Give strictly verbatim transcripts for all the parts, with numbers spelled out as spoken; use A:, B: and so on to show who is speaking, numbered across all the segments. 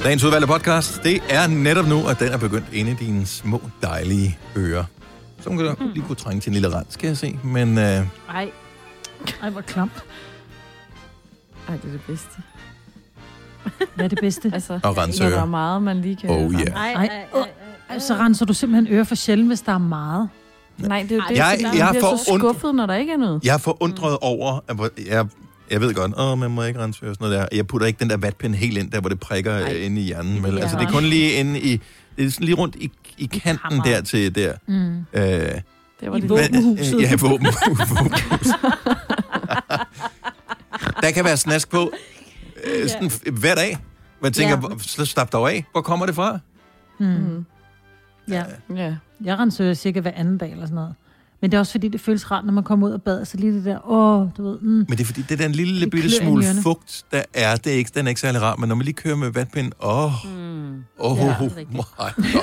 A: Dagens udvalgte podcast, det er netop nu, at den er begyndt inde i dine små, dejlige ører. Så kan du mm. lige kunne trænge til en lille rand, skal jeg se. Men, øh...
B: Ej. Ej, hvor klamt.
C: Ej, det er det bedste.
B: Hvad er det bedste?
C: Altså,
A: og rense
C: når
A: ører.
C: der er meget, man lige kan...
A: Oh, yeah.
B: Ej, ej, ej, ej, ej. Så renser du simpelthen ører for sjældent, hvis der er meget.
C: Nej, det er jo det,
A: jeg,
C: jeg,
A: jeg
C: jeg bliver så
A: und...
C: skuffet, når der ikke er noget.
A: Jeg er forundret mm. over, at jeg, jeg ved godt, åh, man må ikke rense ører og sådan noget der. Jeg putter ikke den der vatpind helt ind, der hvor det prikker Ej. inde i hjernen. Men, altså, det er kun lige inde i, det er sådan lige rundt i, i kanten der til der.
B: Mm.
A: Øh,
C: det var det
B: våbenhuset.
A: Ja, våben, våbenhuset. Der kan være snask på øh, sådan, hver dag. Man tænker, ja. Slap dig af. Hvor kommer det fra?
B: Mm. Ja.
C: ja.
B: Jeg renser ører cirka hver anden dag eller sådan noget. Men det er også fordi, det føles rart, når man kommer ud og bader, så lige det der, åh, du ved. Mm.
A: Men det er fordi, det er den lille bitte smule fugt, der er, det er ikke, den er ikke særlig rar, men når man lige kører med vatpind, åh, åh,
B: mm.
A: åh, ja, oh, my god.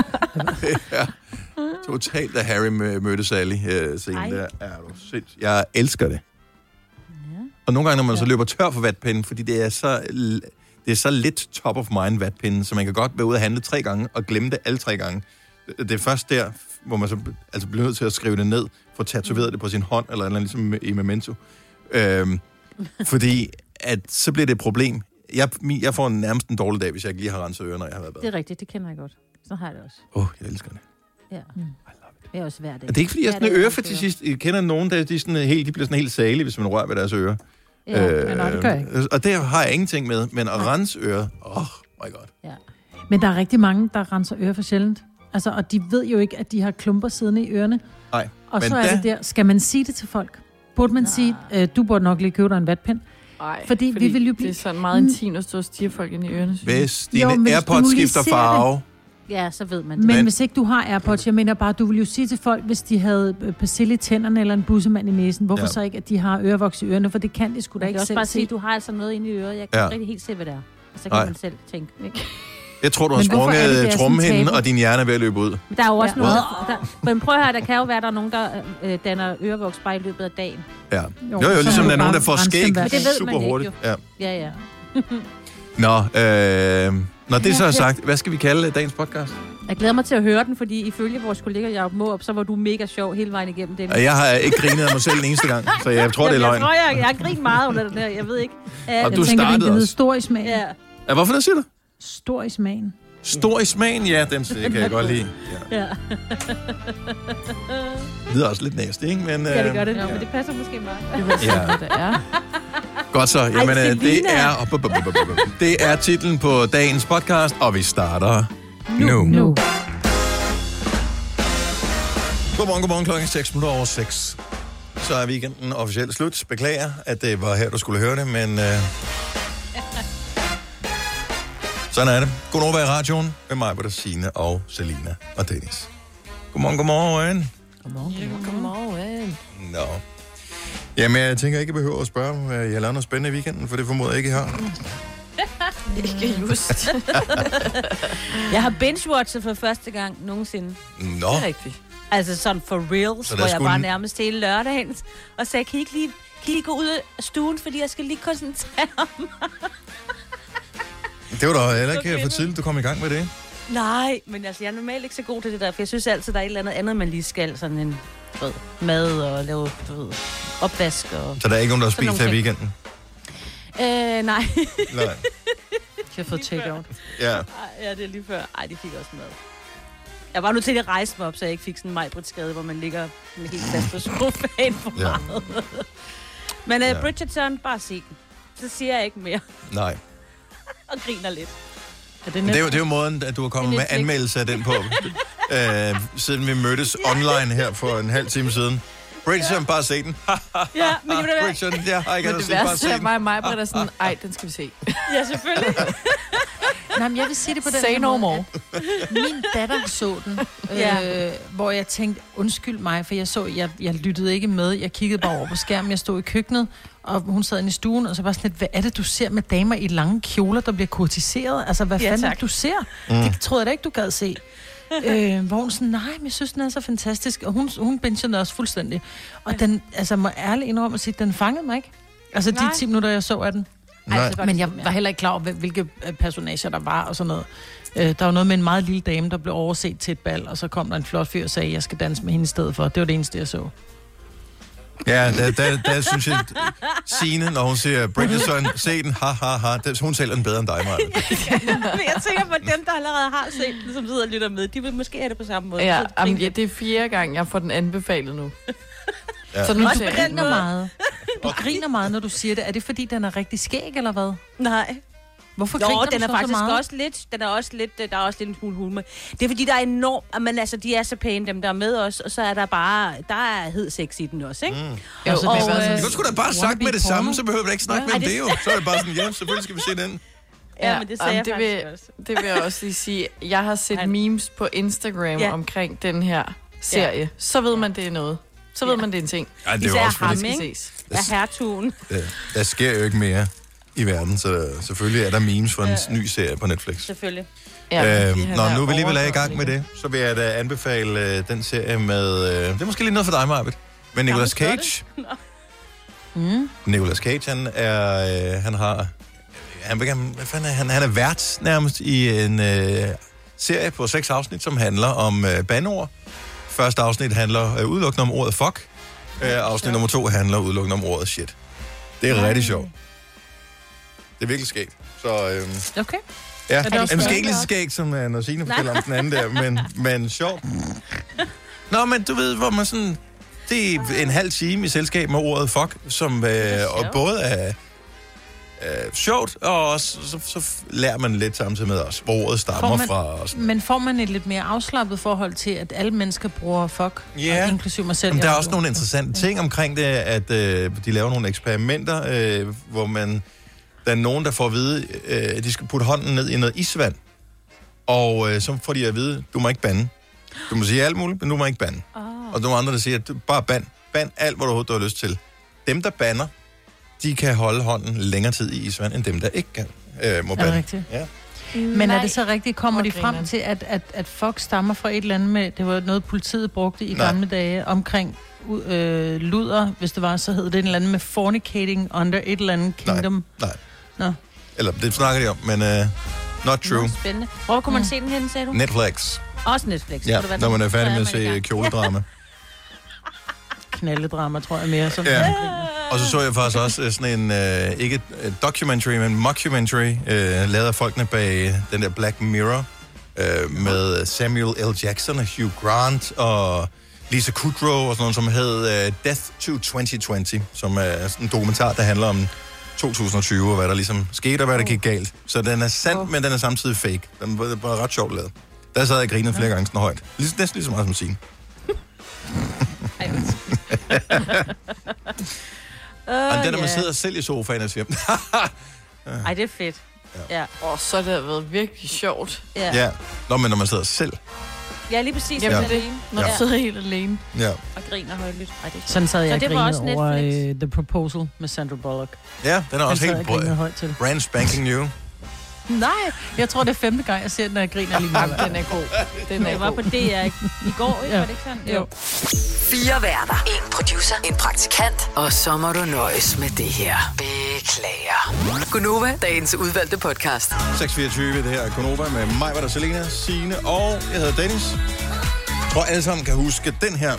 A: Det er totalt, da Harry mødte Sally uh, scenen der. Er du sindssygt. Jeg elsker det. Ja. Og nogle gange, når man ja. så løber tør for vatpinden, fordi det er så, det er så lidt top of mind vatpinden, så man kan godt være ude og handle tre gange, og glemme det alle tre gange. Det er først der, hvor man så altså bliver nødt til at skrive det ned, få tatoveret det på sin hånd, eller eller ligesom i Memento. Øhm, fordi at, så bliver det et problem. Jeg, jeg får nærmest en dårlig dag, hvis jeg ikke lige har renset ører, når jeg har været bad.
D: Det er rigtigt, det kender jeg godt. Så har jeg det også.
A: Åh, oh, jeg elsker det.
D: Ja. Mm. Det er også hver dag.
A: Det er ikke fordi, jeg er sådan en ørefetischist. Jeg kender nogen, der de, sådan helt, de bliver sådan helt salige, hvis man rører ved deres ører.
B: Ja, øh, men nej, det gør jeg ikke.
A: Og det har jeg ingenting med, men at rense ører, åh, oh my god.
B: Ja. Men der er rigtig mange, der renser ører for sjældent. Altså, og de ved jo ikke, at de har klumper siddende i ørerne.
A: Nej.
B: Og så er da... det der, skal man sige det til folk? Burde man ja. sige, øh, du burde nok lige købe dig en vatpind?
C: Nej,
B: fordi, fordi vi vil jo blive...
C: det er sådan meget intimt at stå og stige folk ind i ørerne.
A: Hvis dine jo, AirPods skifter farve...
D: Ja, så ved man det.
B: Men,
D: men
B: hvis ikke du har AirPods, jeg mener bare, du vil jo sige til folk, hvis de havde persille i tænderne eller en bussemand i næsen, hvorfor ja. så ikke, at de har ørevoks i ørerne, for det kan de sgu da ikke selv se.
D: Jeg kan også bare sige, at du har altså noget inde i øret. Jeg kan ja. ikke helt se, hvad det er. Og så kan Nej. man selv tænke, ikke?
A: Jeg tror, du har sprunget trommehinden, og din hjerne er ved at løbe ud.
D: Men der er jo også
B: ja.
D: noget... Der, men prøv at høre, der kan jo være, der er nogen, der øh, danner ørevoks bare i løbet af dagen.
A: Ja. Jo, jo, jo ligesom der er nogen, der får skæg super hurtigt.
D: Ja, ja. ja.
A: Nå, øh, når det så er sagt, hvad skal vi kalde dagens podcast?
D: Jeg glæder mig til at høre den, fordi ifølge vores kollega Jacob Måb, så var du mega sjov hele vejen igennem det.
A: Jeg har ikke grinet af mig selv den eneste gang, så jeg tror, det er løgn.
D: Jeg tror, jeg, jeg har grint meget under den her, jeg ved ikke.
A: Og
B: jeg
A: du
B: tænker,
A: startede
B: den
A: også.
B: Stor i smagen.
D: Ja.
A: Ja, hvorfor det siger du?
B: Stor i smagen.
A: Stor i smagen, ja, den kan jeg godt lide. Ja.
D: Ja.
A: Det lyder også lidt næste, ikke? Men,
D: ja, det gør det.
A: Ja.
D: Men det passer måske meget.
C: Det ved jeg, hvad det er.
A: Godt så. Jamen, Ej, det er, det er titlen på dagens podcast, og vi starter nu. nu.
B: nu.
A: Godmorgen, godmorgen, klokken seks minutter over seks. Så er weekenden officielt slut. Beklager, at det var her, du skulle høre det, men... Øh... Sådan er det. Godnova i radioen med mig, hvor der Signe og Selina og Dennis. Godmorgen, godmorgen.
C: Godmorgen, godmorgen.
A: Nå. Jamen, jeg tænker ikke, jeg behøver at spørge, om jeg har lavet noget spændende i weekenden, for det formoder jeg ikke, I har.
C: Ikke just.
D: Jeg har binge-watchet for første gang nogensinde.
A: Nå.
C: Det er rigtigt.
D: Altså sådan for reals, hvor jeg bare nærmest hele lørdagen og sagde, kan I ikke lige, kan I lige gå ud af stuen, fordi jeg skal lige koncentrere mig.
A: Det var da heller ikke okay. for tidligt, du kom i gang med det.
D: Nej, men altså, jeg er normalt ikke så god til det der, for jeg synes altid, der er et eller andet andet, man lige skal. Sådan en ved, mad og lave du ved, opvask. Og
A: så der er ikke nogen, der har spist her i weekenden?
D: Øh, nej.
A: Nej.
B: De har fået take-out.
A: Ja.
D: Ja, det er lige før. Ej, de fik også mad. Jeg var nu til at rejse mig op, så jeg ikke fik sådan en Maj-Brit-skade, hvor man ligger med helt fast på sofaen for ja. meget. Men uh, ja. Bridgerton, bare se den. Så siger jeg ikke mere.
A: Nej.
D: Og griner lidt.
B: Er det,
A: det, er jo, det er jo måden, at du har kommet med anmeldelse af den på, øh, siden vi mødtes online her for en halv time siden. Bridgerton, ja. bare se den.
D: Ja, men det var
A: Bridgerton, jeg har ikke andet set, bare se den.
C: Det værste er mig og mig, Britt, er sådan, ej, den skal vi se.
D: Ja, selvfølgelig.
B: Nej, men jeg vil sige det på den
C: Say no
B: måde,
C: more.
B: Min datter så den,
D: ja.
B: øh, hvor jeg tænkte, undskyld mig, for jeg så, jeg, jeg lyttede ikke med. Jeg kiggede bare over på skærmen, jeg stod i køkkenet, og hun sad inde i stuen, og så var sådan lidt, hvad er det, du ser med damer i lange kjoler, der bliver kurtiseret? Altså, hvad
D: ja,
B: fanden er det, du ser? Mm. Det troede jeg da ikke, du gad se. øh, hvor hun sådan, nej, men jeg synes, den er så fantastisk, og hun, hun bingede også fuldstændig. Og den, altså, må ærligt indrømme at sige, den fangede mig ikke. Altså, de ti minutter, jeg så af den.
A: Nej.
B: Men jeg var heller ikke klar over, hvilke personager der var og sådan noget. Øh, der var noget med en meget lille dame, der blev overset til et bal, og så kom der en flot fyr og sagde, at jeg skal danse med hende i stedet for. Det var det eneste, jeg så.
A: Ja, der, der, der synes jeg, Signe, når hun siger Bridgerton, se den, ha, ha, ha, der, hun sælger den bedre end dig, Maja.
D: Jeg tænker på dem, der allerede har set den, som sidder og lytter med. De vil måske have det på samme måde.
C: Ja,
D: Så
C: jamen,
D: tænker
C: ja, det er fire gange, jeg får den anbefalet nu.
A: Ja.
C: Så nu
B: Du
C: ser jeg
B: griner
C: den.
B: meget. Du griner meget, når du siger det. Er det, fordi den er rigtig skæg, eller hvad?
D: Nej.
B: Hvorfor
D: Nå,
B: griner
D: den
B: du
D: er
B: så
D: faktisk
B: så meget?
D: også lidt, den er også lidt, der er også lidt en smule humor. Det er fordi, der er enormt, men altså, de er så pæne, dem der er med os, og så er der bare, der er hed sex i den også, ikke? Mm.
C: Jo,
B: Altså,
C: og,
B: det er
C: øh,
B: bare
A: Du skulle da bare have sagt
B: Wannabe
A: med det
B: porno.
A: samme, så behøver vi da ikke snakke
D: Ja.
A: med om det jo. Så er det bare sådan, ja, selvfølgelig skal vi se den.
D: Ja, men det sagde
C: jamen,
D: jeg
C: det
D: faktisk
C: vil,
D: også.
C: det vil jeg også lige sige. Jeg har set
D: Ej.
C: memes på Instagram
D: Ja.
C: omkring den her serie. Ja. Så ved man, det er noget. Så ved
D: Ja.
C: man, det er en ting.
A: Ej, det er jo
D: Især
A: også
D: ham,
A: fordi,
C: skal
D: ikke?
C: ses.
D: Ja, hertugen.
A: der, der sker jo ikke mere i verden, så der, selvfølgelig er der memes for en
D: Ja.
A: ny serie på Netflix.
D: Selvfølgelig.
A: Ja,
C: fordi
A: øh,
C: han
A: når
C: er
A: nu vi alligevel er i gang med
C: overkomlig.
A: det, så vil jeg da anbefale øh, den serie med... Øh, det er måske lidt noget for dig, Marvitt. Men Nicolas
D: Gammel
A: Cage.
B: Mm.
A: Nicolas Cage, han er... Øh, han har... Han, han, hvad fanden er, han, han er vært nærmest i en øh, serie på seks afsnit, som handler om øh, bandeord. Første afsnit handler øh, udelukkende om ordet fuck. Øh, afsnit nummer to handler udelukkende om ordet shit. Det er rigtig sjovt. Det er virkelig skægt. Så... Øh,
B: Okay.
A: Ja,
B: det
A: det
B: også
A: er måske
B: spændende
A: ikke lige så
B: også?
A: skægt, som uh, når Signe fortæller om den anden der, men, men sjovt. Nå, men du ved, hvor man sådan... Det er en halv time i selskab med ordet fuck, som øh, og både er øh, sjovt, og også, så, så lærer man lidt samtidig med os, hvor ordet stammer
B: Får man-
A: fra. Og sådan.
B: Men får man et lidt mere afslappet forhold til, at alle mennesker bruger fuck,
A: Ja.
B: og inklusive mig selv?
A: Men der
B: jeg
A: er
B: ved
A: også
B: det.
A: nogle interessante ting omkring det, at øh, de laver nogle eksperimenter, øh, hvor man... Der er nogen, der får at vide, øh, at de skal putte hånden ned i noget isvand. Og øh, så får de at vide, du må ikke bande. Du må sige alt muligt, men du må ikke bande. Oh. Og nogle andre, der siger, at du bare band. Band alt, hvad du overhovedet har lyst til. Dem, der bander, de kan holde hånden længere tid i isvand, end dem, der ikke kan, øh, må
B: Er det
A: bande.
B: rigtigt?
A: Ja.
B: Men er det så rigtigt, kommer
C: Hvor
B: de frem
C: grineren.
B: til, at, at, at fuck stammer fra et eller andet med, det var noget, politiet brugte i
A: Nej.
B: gamle dage, omkring øh, luder, hvis det var, så hed det en eller anden med fornicating under et eller andet kingdom.
A: Nej.
B: Nå.
A: Eller det snakker de om, men uh, not true.
D: Nå, spændende. Hvor kunne man se den hen, sagde du?
A: Netflix.
D: Også Netflix.
A: Ja,
D: Kunne det være
A: når man er
D: sådan,
A: færdig
D: så
A: med at
D: man i
A: se
D: gang.
A: kjoledrama.
B: Knalledrama, tror jeg mere. Som
A: Ja. Og så så jeg faktisk også øh, sådan en, øh, ikke et documentary, men mockumentary, øh, lavet af folkene bag den der Black Mirror, øh, med Samuel L. Jackson og Hugh Grant og Lisa Kudrow og sådan noget, som hed øh, Death to tyve tyve, som er sådan en dokumentar, der handler om to tusind og tyve, og hvad der ligesom skete, og hvad der gik galt. Så den er sand,
C: Oh.
A: men den er samtidig fake. Den var bare ret sjovt lavet. Der sad jeg og grinede flere gange sådan højt. Lige, næsten lige så meget som Signe.
D: Ej,
A: Og
D: uh,
A: den, der man sidder selv i sofaen og siger,
D: Ej, det er fedt. Ja.
C: Åh, så har det været virkelig sjovt.
D: Ja.
A: ja. Nå, men når man sidder selv.
D: Ja, lige præcis.
C: Jamen,
D: Ja.
C: det er det. Når du
D: Ja.
C: sidder helt alene.
A: Ja.
D: Og griner højlydt. Ej, det er
B: Sådan sad jeg
D: Så
B: og
D: det var også
B: grinede over
D: Netflix?
B: uh, The Proposal med Sandra Bullock.
A: Ja, den er
B: Den
A: også
B: sad jeg
A: helt
B: og grinede
A: brød.
B: højt til.
A: Brand spanking new.
B: Nej, jeg tror, det er femte gang, jeg ser den, og jeg griner lige
C: Jamen,
B: meget.
C: den er god. Den er
D: Det var på
C: god.
D: D R i i går, ikke?
B: Ja.
D: Var det ikke sådan?
B: Jo.
E: Fire værter. En producer. En praktikant. Og så må du nøjes med det her. Beklager. Gunova, dagens udvalgte podcast.
A: seks fireogtyve, det her er Konoba med mig, var der Selena, Signe og jeg hedder Dennis. Jeg tror, alle sammen kan huske den her.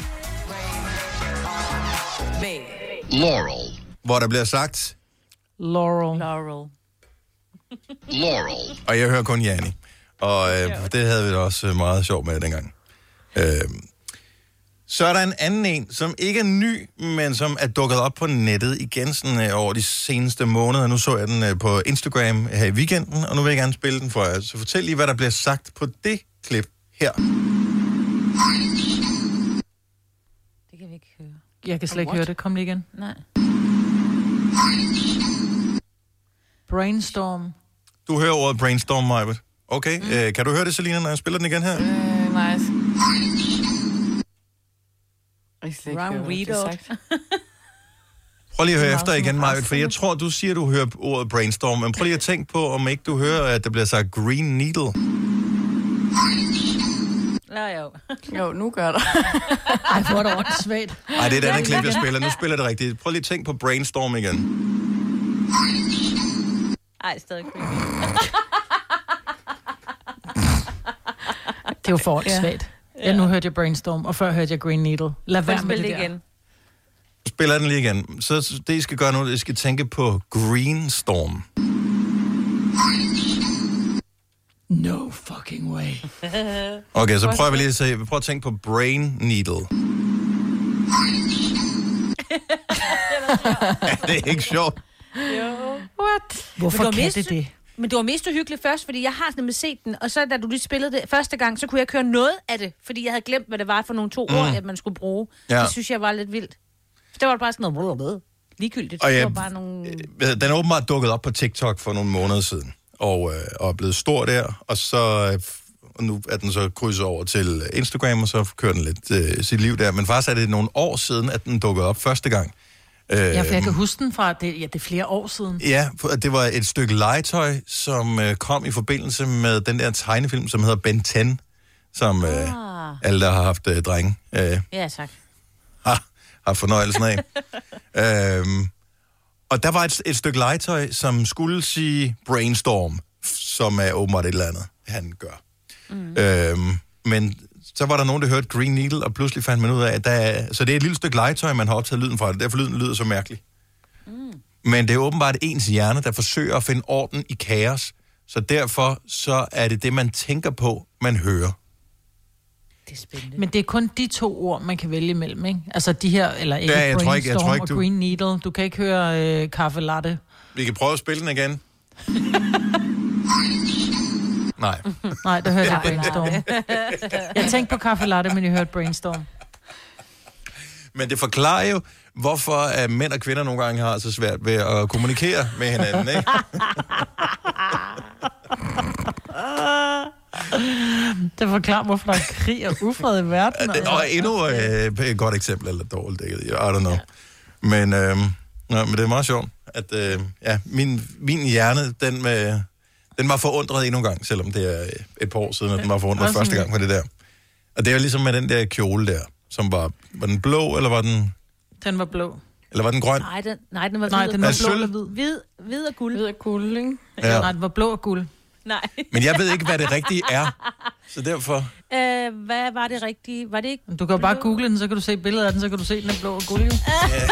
A: Laurel. Hvor der bliver sagt
B: Laurel.
D: Laurel.
A: Laurel. Og jeg hører kun Jani. Og øh, det havde vi da også meget sjovt med dengang. Øh, så er der en anden en, som ikke er ny, men som er dukket op på nettet igen sådan, øh, over de seneste måneder. Nu så jeg den øh, på Instagram her i weekenden, og nu vil jeg gerne spille den for jer. Så fortæl lige, hvad der bliver sagt på det klip her.
D: Det kan vi ikke høre.
B: Jeg kan slet ikke høre det. Kom lige igen.
D: Nej.
B: Brainstorm.
A: Du hører ordet brainstorm, Majbet. Okay, mm. øh, kan du høre det, Selina, når jeg spiller den igen her?
C: Øh, nice. Jeg kan slet ikke
D: Wrong
C: høre, hvad der bliver
D: readout.
C: sagt.
A: Prøv lige at høre
B: meget
A: efter
B: som
A: igen,
B: en
A: Majbet, for
B: race.
A: jeg tror, du siger, du hører ordet brainstorm, men prøv lige at tænke på, om ikke du hører, at der bliver sagt green needle.
D: Ja, jo.
C: Jo, nu gør der.
B: Ej, hvor er det åndssvagt.
A: Nej, det er et andet klip, jeg spiller. Nu spiller det rigtigt. Prøv lige at tænke på brainstorm igen.
D: Ej, stadig creepy.
B: Det er jo for svagt. Ja. Ja, nu hørte jeg Brainstorm, og før hørte jeg Green Needle. Lad være med det der.
D: Igen.
A: Spiller den lige igen. Så det, I skal gøre nu, det I skal tænke på Green Storm.
B: No fucking way.
A: Okay, så prøver vi lige at se. Vi prøver at tænke på Brain Needle. Ja, det er ikke sjovt.
D: Jo.
B: What? Hvorfor kan mest, det det?
D: Men det var mest uhyggeligt først, fordi jeg har nemlig set den, og så da du lige spillede det første gang, så kunne jeg ikke høre noget af det, fordi jeg havde glemt, hvad det var for nogle to mm. ord, at man skulle bruge. Ja. Det synes jeg var lidt vildt. Det var bare sådan noget ligegyldigt.
A: Og ja,
D: det var bare nogle...
A: Den er åbenbart dukket op på TikTok for nogle måneder siden, og, øh, og er blevet stor der, og så og nu er den så krydset over til Instagram, og så kører den lidt øh, sit liv der. Men faktisk er det nogle år siden, at den dukkede op første gang.
B: Ja, for jeg kan huske den fra, det, ja, det er flere år siden.
A: Ja, det var et stykke legetøj, som øh, kom i forbindelse med den der tegnefilm, som hedder Ben ti, som øh, ah. alle, der har haft øh, drenge, øh,
D: ja, tak.
A: har, har fornøjelsen af. øhm, og der var et, et stykke legetøj, som skulle sige Brainstorm, som er åbenbart et eller andet, han gør. Mm. Øhm, men så var der nogen, der hørte Green Needle, og pludselig fandt man ud af, at der er... Så det er et lille stykke legetøj, man har optaget lyden fra det. Derfor lyden lyder så mærkelig. Mm. Men det er åbenbart ens hjerne, der forsøger at finde orden i kaos. Så derfor så er det det, man tænker på, man hører.
B: Det er spændende. Men det er kun de to ord, man kan vælge imellem, ikke? Altså de her, eller ikke
A: ja,
B: Brainstorm
A: ikke, ikke,
B: og du... Green Needle. Du kan ikke høre øh, kaffe latte.
A: Vi kan prøve at spille den igen. Nej.
B: Nej, der hørte jeg Brainstorm. Jeg tænkte på kaffe latte, men jeg hørte Brainstorm.
A: Men det forklarer jo, hvorfor at mænd og kvinder nogle gange har så svært ved at kommunikere med hinanden, ikke?
B: Det forklarer, hvorfor der er krig og ufred i verden.
A: Og, og endnu øh, et godt eksempel, eller dårligt, I don't know. Men, øh, nej, men det er meget sjovt, at øh, ja, min, min hjerne, den med... Den var forundret endnu en gang, selvom det er et par år siden, at den var forundret første gang på det der. Og det er jo ligesom med den der kjole der, som var... Var den blå, eller var den...
B: Den var blå.
A: Eller var den grøn?
D: Nej, den, nej, den var,
B: nej, den var blå og hvid.
D: Hvid, hvid og guld.
C: Hvid og guld, ikke?
B: Ja. Nej, den var blå og guld.
D: Nej.
A: Men jeg ved ikke, hvad det rigtige er. Så derfor...
D: Øh, hvad var det rigtige? Var det ikke...
B: Du kan jo bare google den, så kan du se billedet af den, så kan du se, den er blå og guld, jo.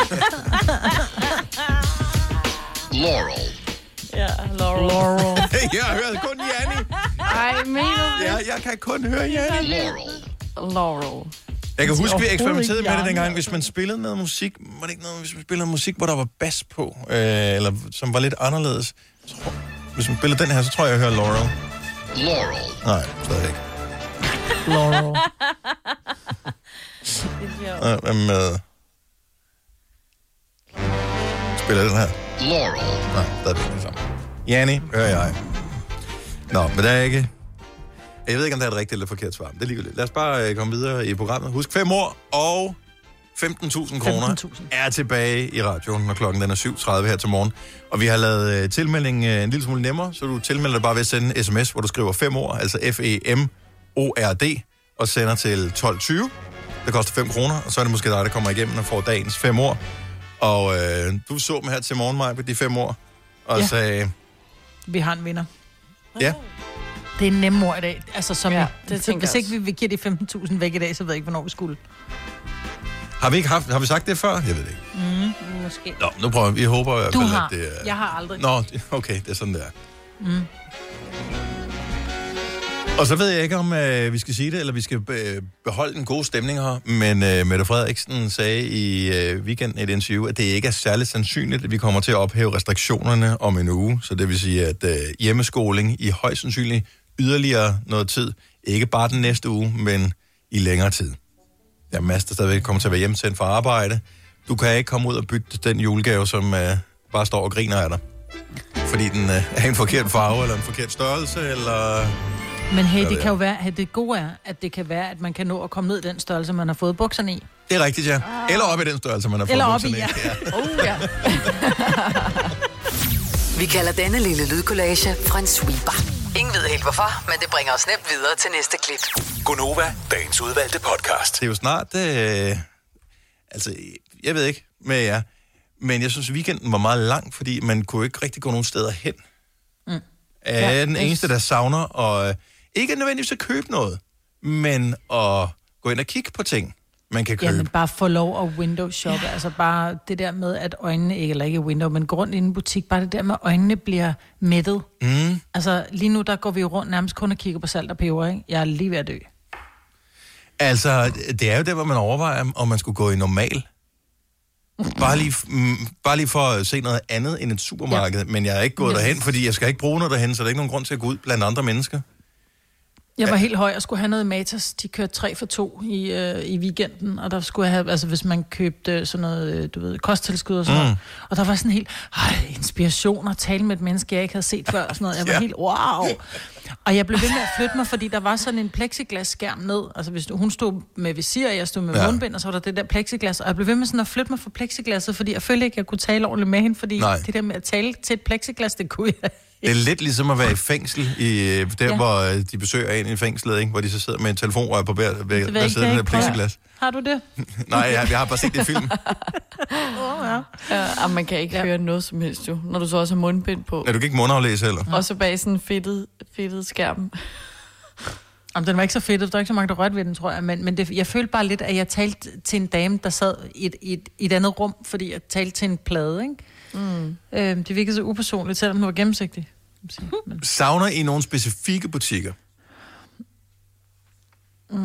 A: Laurel.
C: Ja, Laurel.
B: Laurel.
A: Jeg har hørt kun Janni.
C: Ej, mener
A: Ja, jeg kan kun høre Janni. Laurel.
C: Laurel.
A: Jeg kan huske, vi eksperimenterede med det dengang, hvis man spillede noget musik, var det ikke noget, hvis man spillede noget musik, hvor der var bas på, øh, eller som var lidt anderledes. Tror, hvis man spiller den her, så tror jeg, jeg hører Laurel. Laurel. Nej, stadig ikke.
B: Laurel.
A: øh, hvad med... Spiller den her? Laurel. Nej, stadig ikke det samme. Janni, hører jeg. Nå, men der er ikke... Jeg ved ikke, om det er et rigtigt eller forkert svar. Det er ligegyldigt. Lad os bare komme videre i programmet. Husk fem år og femten tusind kroner er tilbage i radioen, når klokken den er syv tredive her til morgen. Og vi har lavet uh, tilmelding uh, en lille smule nemmere, så du tilmelder dig bare ved at sende en sms, hvor du skriver fem år, altså F E M O R D, og sender til tolv tyve. Det koster fem kroner, og så er det måske dig, der kommer igennem og får dagens fem år. Og uh, du så dem her til morgen, Maja, på de fem år, og ja. sagde...
B: Vi har en vinder.
A: Ja.
B: Det er en nem ord i dag. Altså, som
C: ja,
B: det tænker hvis ikke vi giver de femten tusind væk i dag, så ved jeg ikke, hvornår vi skulle.
A: Har vi ikke haft, har vi sagt det før? Jeg ved det ikke.
D: Mm, måske.
A: Nå, nu prøver vi. Vi håber i hvert fald,
B: du har.
A: at det er...
B: Jeg har aldrig.
A: Nå, okay, det er sådan, der.
B: Mm.
A: Og så ved jeg ikke, om øh, vi skal sige det, eller vi skal be- beholde en god stemning her, men øh, Mette Frederiksen sagde i øh, weekenden i et interview, at det ikke er særligt sandsynligt, at vi kommer til at ophæve restriktionerne om en uge. Så det vil sige, at øh, hjemmeskoling i højst sandsynligt yderligere noget tid. Ikke bare den næste uge, men i længere tid. Der er masser, der stadigvæk kommer til at være hjemsendt fra arbejde. Du kan ikke komme ud og bytte den julegave, som øh, bare står og griner af dig. Fordi den øh, er en forkert farve, eller en forkert størrelse, eller...
B: Men hey, det kan jo være, at det gode er, at det kan være, at man kan nå at komme ned i den størrelse, man har fået bukserne i.
A: Det er rigtigt, ja. Eller op i den størrelse, man har fået bukserne i.
B: Eller op i, ja.
C: Oh, ja.
E: Vi kalder denne lille lydkollage en sweeper. Ingen ved helt hvorfor, men det bringer os nemt videre til næste klip.
F: Gonova, dagens udvalgte podcast.
A: Det er jo snart... Øh, altså, jeg ved ikke med jer, men jeg synes, weekenden var meget lang, fordi man kunne ikke rigtig gå nogen steder hen.
B: Mm.
A: Er
B: Ja,
A: den
B: det-
A: eneste, der savner, og ikke nødvendigvis at købe noget, men at gå ind og kigge på ting, man kan købe.
B: Jamen, bare få lov at window shoppe. Ja. Altså bare det der med, at øjnene, ikke, eller ikke window, men gå rundt i en butik, bare det der med, at øjnene bliver mættet.
A: Mm.
B: Altså lige nu, der går vi jo rundt nærmest kun og kigger på salt og peber, ikke? Jeg er lige ved at dø.
A: Altså, det er jo der, hvor man overvejer, om man skulle gå i normal. Bare lige, mm, bare lige for at se noget andet end et supermarked, ja. Men jeg er ikke gået
B: Ja.
A: derhen, fordi jeg skal ikke bruge noget derhen, så der er ikke nogen grund til at gå ud blandt andre mennesker.
B: Jeg var helt høj og skulle have noget i Matas. De kørte tre for to i, øh, i weekenden, og der skulle jeg have, altså hvis man købte sådan noget, øh, du ved, kosttilskud og sådan
A: Mm.
B: noget. Og der var sådan helt, ej, inspiration at tale med et menneske, jeg ikke havde set før og sådan noget. Jeg var
A: Ja.
B: helt, wow. Og jeg blev ved med at flytte mig, fordi der var sådan en plexiglasskærm ned. Altså hvis hun stod med visir, og jeg stod med
A: Ja.
B: ja. mundbind, og så var der det der plexiglas. Og jeg blev ved med sådan at flytte mig fra plexiglasset, fordi jeg følte ikke, jeg kunne tale ordentligt med hende, fordi
A: Nej.
B: det der med at tale til et plexiglas, det kunne jeg.
A: Det er lidt ligesom at være i fængsel, i, øh, der ja.
B: Ja.
A: hvor øh, de besøger en i fængslet, ikke? Hvor de så sidder med en telefonrør på hver, hver,
B: Det ved
A: hver
B: jeg
A: side af
B: ikke,
A: den der
B: det er ikke
A: plexiglas.
B: Har du det?
A: Nej, jeg, jeg har bare set det i film.
B: Oh, ja.
C: Ja, og man kan ikke ja. høre noget som helst jo, når du så også har mundbind på.
A: Ja, du kan ikke mundaflæse heller.
C: Og så bag sådan en fedtet, fedtet skærm.
B: Jamen, den var ikke så fedt, der var ikke så mange, der rørte ved den, tror jeg. Men, men det, jeg følte bare lidt, at jeg talte til en dame, der sad i et, i et, i et andet rum, fordi jeg talte til en plade, ikke? Mm. Øhm, det virkede så upersonligt, selvom den var gennemsigtig. Men,
A: Savner I nogle specifikke butikker?
B: mm,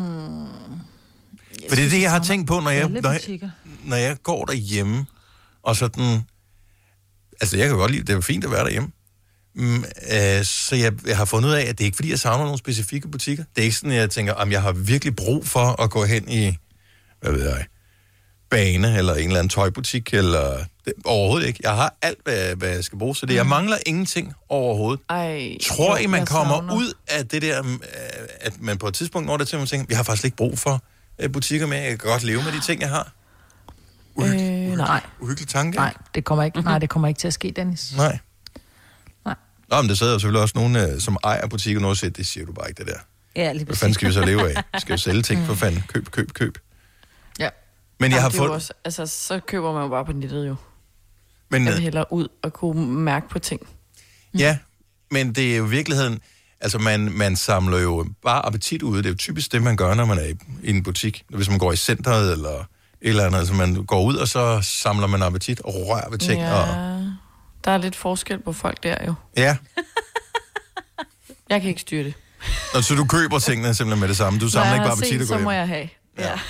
A: For det er det, jeg har
B: savner
A: tænkt på, når jeg,
B: alle
A: når jeg,
B: butikker.
A: når jeg går derhjemme, og sådan... Altså, jeg kan godt lide, det er fint at være derhjemme. Mm, øh, så jeg, jeg har fundet ud af, at det er ikke, fordi jeg savner nogle specifikke butikker. Det er ikke sådan, at jeg tænker, om jeg har virkelig brug for at gå hen i, hvad ved jeg, Bane, eller en eller anden tøjbutik, eller... Det, overhovedet ikke. Jeg har alt, hvad, hvad jeg skal bruge, så det, jeg mangler ingenting overhovedet.
C: Ej,
A: Tror I, man
C: jeg
A: kommer
C: savner.
A: ud af det der, øh, at man på et tidspunkt når det til, at man tænker, jeg har faktisk ikke brug for øh, butikker mere, jeg kan godt leve med de ting, jeg har? Uhyggelig,
C: Øh,
B: nej.
A: uhyggelig tanke?
B: Nej, det kommer ikke, nej, det kommer ikke til at ske, Dennis.
A: Nej.
B: Nej.
A: Nå, men der sidder jo selvfølgelig også nogen, øh, som ejer butikker, noget sæt, det siger du bare ikke, det der.
D: Ja, lige
A: Hvad
D: præcis.
A: fanden skal vi så leve af? Vi skal jo sælge ting for fanden. Køb, køb, køb.
C: Ja.
A: Men jeg
C: Jamen,
A: har
C: det er jo
A: fået...
C: også, altså, så køber man jo bare på nettet jo.
A: Men,
C: Jeg
A: øh,
C: vil hellere ud og kunne mærke på ting.
A: ja, men det er jo i virkeligheden... Altså, man, man samler jo bare appetit ude. Det er jo typisk det, man gør, når man er i, i en butik. Hvis man går i centret eller et eller andet. Altså, man går ud, og så samler man appetit og rører ved ting.
C: Ja,
A: Og,
C: der er lidt forskel på folk der jo.
A: ja.
C: Jeg kan ikke styre det.
A: Og så du køber tingene simpelthen med det samme. Du samler
C: Når jeg
A: ikke bare
C: har
A: appetit og
C: set,
A: går
C: så må
A: hjem.
C: jeg have. Ja.
A: Ja.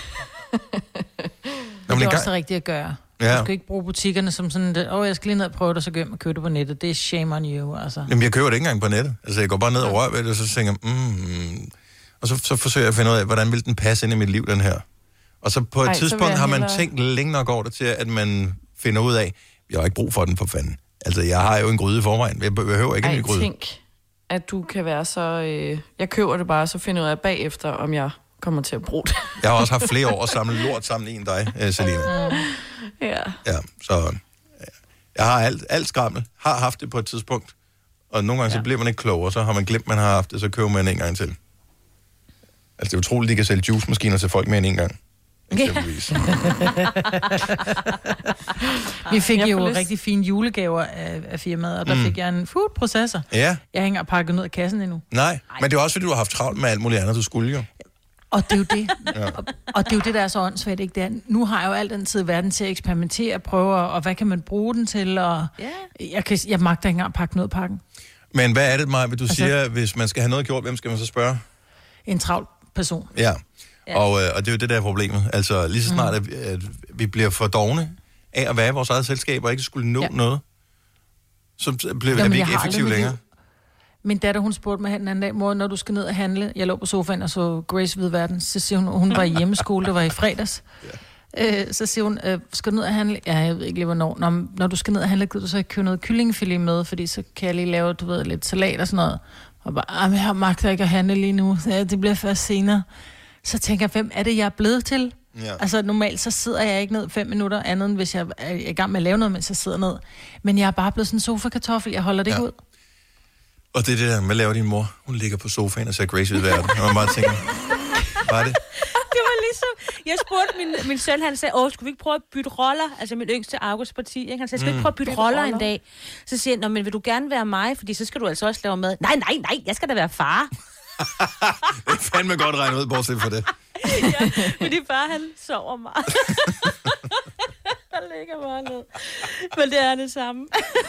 B: Det
A: men
B: er
A: en gang-
B: også rigtigt at gøre.
A: Ja.
B: Du skal ikke bruge butikkerne som sådan, åh, oh, jeg skal lige ned og prøve det, og så gå hjem og købe det på nettet. Det er shame on you, altså.
A: Jamen, jeg køber det ikke engang på nettet. Altså, jeg går bare ned og rører ved det, og så tænker jeg, mm, og så, så forsøger jeg at finde ud af, hvordan vil den passe ind i mit liv, den her. Og så på et
C: Ej,
A: Ej,
C: så vil
A: tidspunkt
C: jeg
A: har man
C: hellere-
A: tænkt længe nok over det til, at man finder ud af, jeg har ikke brug for den for fanden. Altså, jeg har jo en gryde i forvejen. Jeg behøver ikke en
C: Ej,
A: ny gryde.
C: tænk, at du kan være så... Øh, jeg køber det bare, så finder jeg ud af bagefter, om jeg kommer til at bruge det.
A: Jeg har også haft flere år at samle lort sammen i en dig, øh, Selina.
C: Ja.
A: Ja, så øh, jeg har alt, alt skrammel. Har haft det på et tidspunkt. Og nogle gange ja. så bliver man ikke klogere, så har man glemt, man har haft det, så køber man en gang til. Altså, det er utroligt, de kan sælge juicemaskiner til folk mere end en gang. Eksempelvis.
B: Vi fik
C: Jeg
B: jo
C: får lyst-
B: rigtig fine julegaver af, af firmaet, og der mm. fik jeg en food processor.
A: Ja,
B: Jeg hænger pakket ned af kassen endnu.
A: nej. Men det er også, fordi du har haft travlt med alt muligt andet, du skulle jo.
B: Og det er jo det.
A: Ja.
B: og, og det er jo det, der er så åndssvagt, ikke? Det er, nu har jeg jo al den tid i verden til at eksperimentere, prøve, og hvad kan man bruge den til, og
D: Ja.
B: jeg, kan, jeg magter ikke engang at pakke noget af pakken.
A: Men hvad er det, Maja, vil du
B: Altså-
A: siger, hvis man skal have noget gjort, hvem skal man så spørge?
B: En travl person.
A: Ja,
D: Ja.
A: og, øh, og det er jo det, der er problemet. Altså, lige så snart, at, at vi bliver for dogne af at være i vores eget selskab, og ikke skulle nå ja.
B: Ja.
A: noget, så bliver
B: Jamen,
A: vi
B: jeg
A: ikke
B: har aldrig
A: effektive
B: i mit
A: længere.
B: liv- Min datter, hun spurgte mig her den anden dag, mor, når du skal ned og handle, jeg lå på sofaen og så Grace Hvide Verden, så siger hun, hun var i hjemmeskole, det var i fredags. Ja. Øh, så siger hun, øh, skal du ned og handle? Ja, jeg ved ikke lige, hvornår. Når, når du skal ned og handle, kan du så ikke købe noget kyllingefilet med, fordi så kan jeg lige lave, du ved, lidt salat og sådan noget. Og bare, ah, men jeg magter ikke at handle lige nu, ja, det bliver først senere. Så tænker jeg, hvem er det, jeg er blevet til?
A: Ja.
B: Altså normalt, så sidder jeg ikke ned fem minutter andet, end hvis jeg er i gang med at lave noget, mens jeg sidder ned. Men jeg er bare blevet sådan en sofa-kartoffel, jeg holder det
A: Ja.
B: ikke ud.
A: Og det er det der, hvad laver din mor? Hun ligger på sofaen og ser Grace Hvide Verden. Og man bare tænker, var det?
D: Det var ligesom, jeg spurgte min, min søn, han sagde, åh, skulle vi ikke prøve at bytte roller? Altså min yngste August parti, ikke? Han sagde, skal vi ikke prøve at bytte, bytte roller, roller en dag? Så siger han, nå, men vil du gerne være mig? Fordi så skal du altså også lave mad. Nej, nej, nej, jeg skal da være far.
A: Det er fandme godt regnet ud, bortset for det.
D: Ja, fordi far, han sover meget. Han ligger meget ned. Men det er det samme.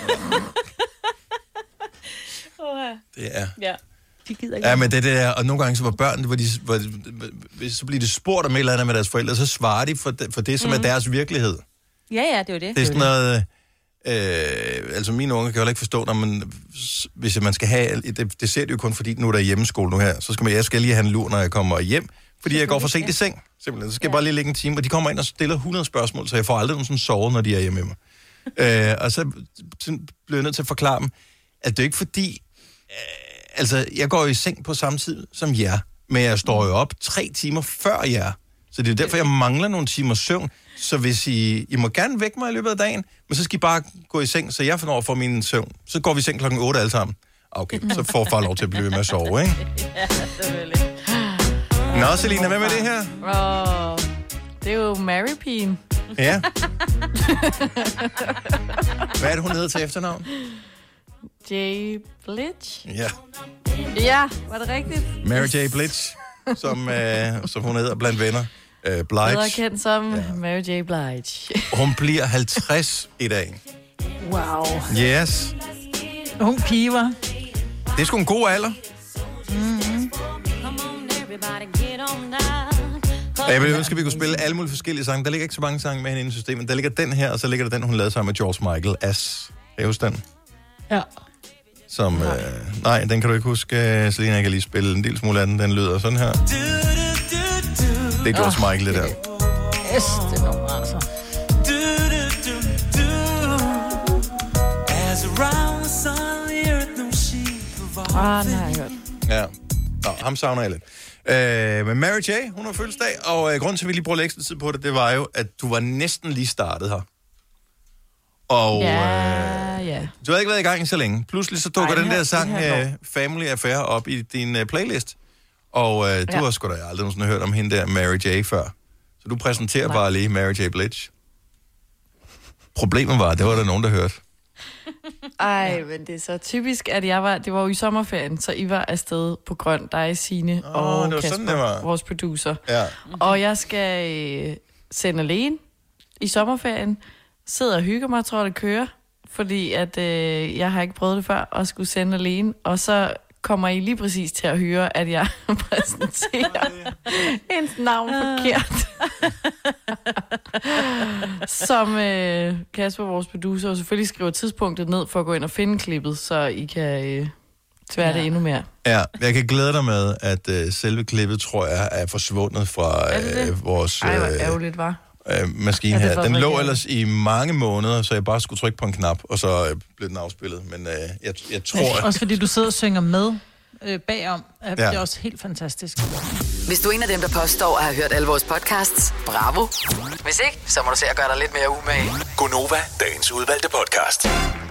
D: oh,
A: det er...
D: Ja. De gider ikke.
A: Ja, men det der, og nogle gange så var børn, hvor de, hvor, hvis så bliver de spurgt om et eller andet med deres forældre, så svarer de for det, for det som mm. er deres virkelighed.
D: Ja, ja, det er jo det.
A: Det er sådan noget, øh, altså mine unge kan jo ikke forstå, når man, hvis man skal have, det, det ser det jo kun fordi, nu er der hjemmeskole nu her, så skal man, jeg skal lige have en lur, når jeg kommer hjem, fordi jeg går for sent i seng, simpelthen. Så skal ja. jeg bare lige ligge en time, og de kommer ind og stiller hundrede spørgsmål, så jeg får aldrig nogen sådan sove, når de er hjemme med mig. øh, og så, så bliver jeg nødt til at forklare dem, at det er ikke fordi, øh, altså, jeg går jo i seng på samme tid som jer, men jeg står jo op tre timer før jer. Så det er derfor, jeg mangler nogle timer søvn. Så hvis I, I må gerne vække mig i løbet af dagen, men så skal I bare gå i seng, så jeg får for min søvn. Så går vi i seng klokken otte alle sammen. Okay, så får far lov til at blive med at sove, ikke?
D: Ja, selvfølgelig.
A: Nå, Selina, hvad med det her?
C: Åh, oh, det er jo Mary-pigen.
A: Ja. Hvad er det, hun hedder til efternavn?
C: Jay Blitch.
A: Ja.
C: Ja, var det rigtigt?
A: Mary J. Blige, som, øh, som hun hedder blandt venner. Øh, Blige.
C: Bedre kendt som ja. Mary J. Blige.
A: Hun bliver halvtreds i dag.
B: Wow.
A: Yes.
B: Ung pige, var.
A: Det er sgu en god alder.
B: Mm-hmm.
A: Jeg ville ønske, at vi kunne spille alle mulige forskellige sange. Der ligger ikke så mange sange med hende i systemet. Der ligger den her, og så ligger der den, hun lavede sammen med George Michael. As. Kan jeg huske den?
B: Ja.
A: Som, nej. Øh, nej, den kan du ikke huske. Selina, jeg kan lige spille en lille smule af den. Den lyder sådan her. Det er George oh, Michael, det der.
B: Yes, det er nummer, altså.
C: Ah, nej, jeg hørt.
A: Ja. Nå, ham savner jeg lidt. Øh, men Mary J, hun har fødselsdag, og øh, grunden til, at vi lige bruger lidt ekstra tid på det, det var jo, at du var næsten lige startet her. Og
C: ja,
A: øh,
C: ja.
A: du havde ikke været i gang så længe. Pludselig så dukker den der sang uh, Family Affair op i din uh, playlist. Og uh, du ja. har sgu da aldrig nogensinde hørt om hende der Mary J før. Så du præsenterer Nej. bare lige Mary J. Blige. Problemet var, at det var der nogen, der hørte.
C: Ej, men det er så typisk, at jeg var, det var jo i sommerferien, så I var afsted på Grøn, dig, Signe oh, og Kasper, sådan, det var. Vores producer.
A: Ja.
C: Og jeg skal øh, sende alene i sommerferien, sidder og hygger mig, tror det kører, fordi at øh, jeg har ikke prøvet det før, og skulle sende alene, og så kommer I lige præcis til at høre, at jeg præsenterer ens navn forkert. Som øh, Kasper, vores producer, og selvfølgelig skriver tidspunktet ned for at gå ind og finde klippet, så I kan øh, tvære ja. det endnu mere.
A: Ja, jeg kan glæde dig med, at øh, selve klippet, tror jeg, er forsvundet fra øh, vores øh,
C: Ej, hvor ærgerligt, var.
A: Øh, maskine her. Den lå ellers i mange måneder, så jeg bare skulle trykke på en knap, og så øh, blev den afspillet. Men øh, jeg, jeg tror...
B: Ja, også fordi du sidder og synger med øh, bagom, at ja. det er også helt fantastisk.
E: Hvis du er en af dem, der påstår at have hørt alle vores podcasts, bravo. Hvis ikke, så må du se at gøre dig lidt mere umage.
F: Gonova, dagens udvalgte podcast.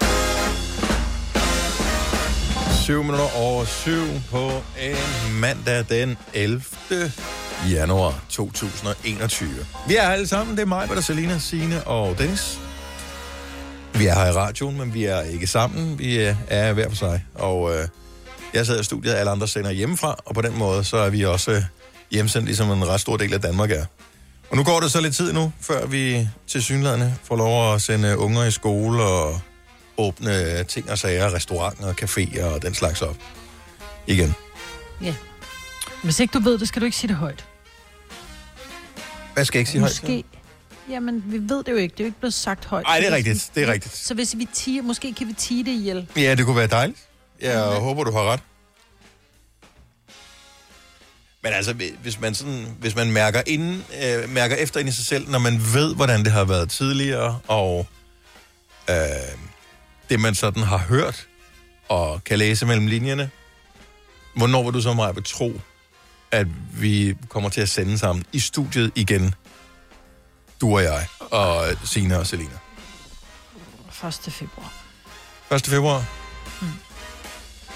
A: Syv minutter over syv på en mandag den ellevte januar to tusind og enogtyve. Vi er her alle sammen. Det er mig, Peter, Selina, Signe og Dennis. Vi er her i radioen, men vi er ikke sammen. Vi er hver for sig. Og øh, jeg sidder i studiet, alle andre sender hjemmefra, og på den måde, så er vi også øh, hjemsendt, ligesom en ret stor del af Danmark er. Og nu går det så lidt tid nu, før vi til synlædende får lov at sende unger i skole og åbne ting og sager, restauranter og caféer og den slags op. Igen.
B: Ja. Hvis ikke du ved det, skal du ikke sige det højt.
A: Hvad skal jeg ikke sige
B: Måske.
A: højt?
B: Jamen, vi ved det jo ikke. Det er jo ikke blevet sagt højt.
A: Nej, det er rigtigt. Det er rigtigt.
B: Så hvis vi tiger, måske kan vi tige det ihjel.
A: Ja, det kunne være dejligt. Jeg mm. håber, du har ret. Men altså, hvis man, sådan, hvis man mærker, inden, øh, mærker efter ind i sig selv, når man ved, hvordan det har været tidligere, og øh, det, man sådan har hørt, og kan læse mellem linjerne, hvornår vil du så meget tro, at vi kommer til at sende sammen i studiet igen, du og jeg, og Signe og Selina?
B: første februar.
A: første februar? Mm.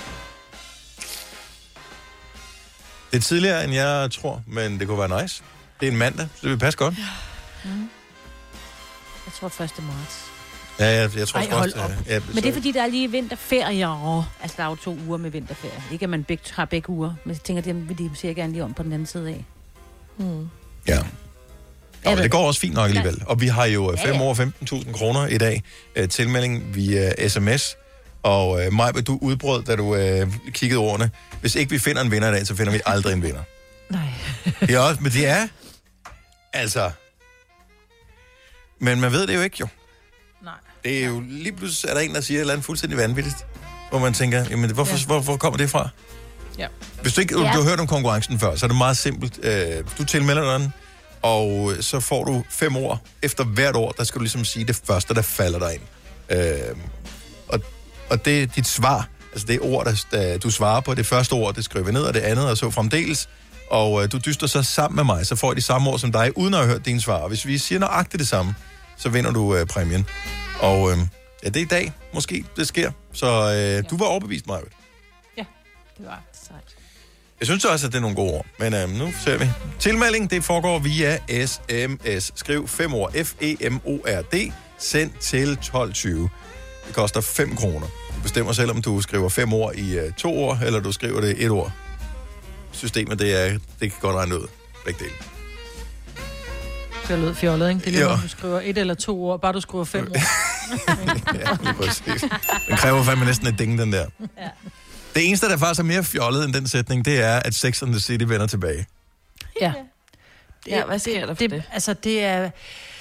A: Det er tidligere, end jeg tror, men det kunne være nice. Det er en mandag, så det vil passe godt.
D: Mm. Jeg tror første marts.
A: Ja, jeg, jeg tror
B: Ej,
A: også,
B: hold
A: at, ja,
D: Men det er fordi, der er lige vinterferie. Altså, der er jo to uger med vinterferie. Ikke, at man begge, har begge uger. Men jeg tænker, det vil de sikkert gerne lige om på den anden side af.
B: Mm.
A: Ja. Nå, men det går også fint nok alligevel. Og vi har jo fem
D: ja, ja.
A: år femten tusind kroner i dag. Øh, tilmelding via sms. Og øh, Maj, du udbrød, da du øh, kiggede ordene. Hvis ikke vi finder en vinder i dag, så finder vi aldrig en vinder.
B: Nej.
A: Det er også, men det er... Altså... Men man ved det jo ikke, jo.
B: Nej.
A: Det er jo lige pludselig, er der en, der siger et eller andet fuldstændig vanvittigt. Hvor man tænker, jamen hvorfor, ja. hvor, hvor kommer det fra?
B: Ja.
A: Hvis du ikke ja. du har hørt om konkurrencen før, så er det meget simpelt. Øh, du tilmelder den, og så får du fem år. Efter hvert år, der skal du ligesom sige det første, der falder dig ind. Øh, og, og det er dit svar. Altså det ord, der, der du svarer på. Det første ord, det skriver vi ned, og det andet, og så fremdeles. Og øh, du dyster så sammen med mig, så får jeg de samme ord som dig, uden at have hørt dine svar. Og hvis vi siger nøjagtigt det samme, så vinder du øh, præmien. Og øh, ja, det er i dag, måske det sker. Så øh, ja. du var overbevist, Maja.
B: Ja, det var sejt.
A: Jeg synes også, at det er nogle gode ord. Men øh, nu ser vi. Tilmelding, det foregår via sms. Skriv fem ord. F E M O R D. Send til tolv tyve. Det koster fem kroner. Du bestemmer selv, om du skriver fem ord i øh, to ord, eller du skriver det et ord. Systemet, det, er, det kan godt regne ud. Begge dele.
B: Det lød fjollet, ikke? Det er lige,
A: jo.
B: om du skriver et eller to ord, bare du skriver fem ord.
A: Ja, lige præcis. Den kræver fandme næsten et ding, den der.
D: Ja.
A: Det eneste, der faktisk er mere fjollet end den sætning, det er, at Sex and the City vender tilbage.
B: Ja.
C: Det, ja, hvad sker der for
B: det,
C: det?
B: Altså, det er...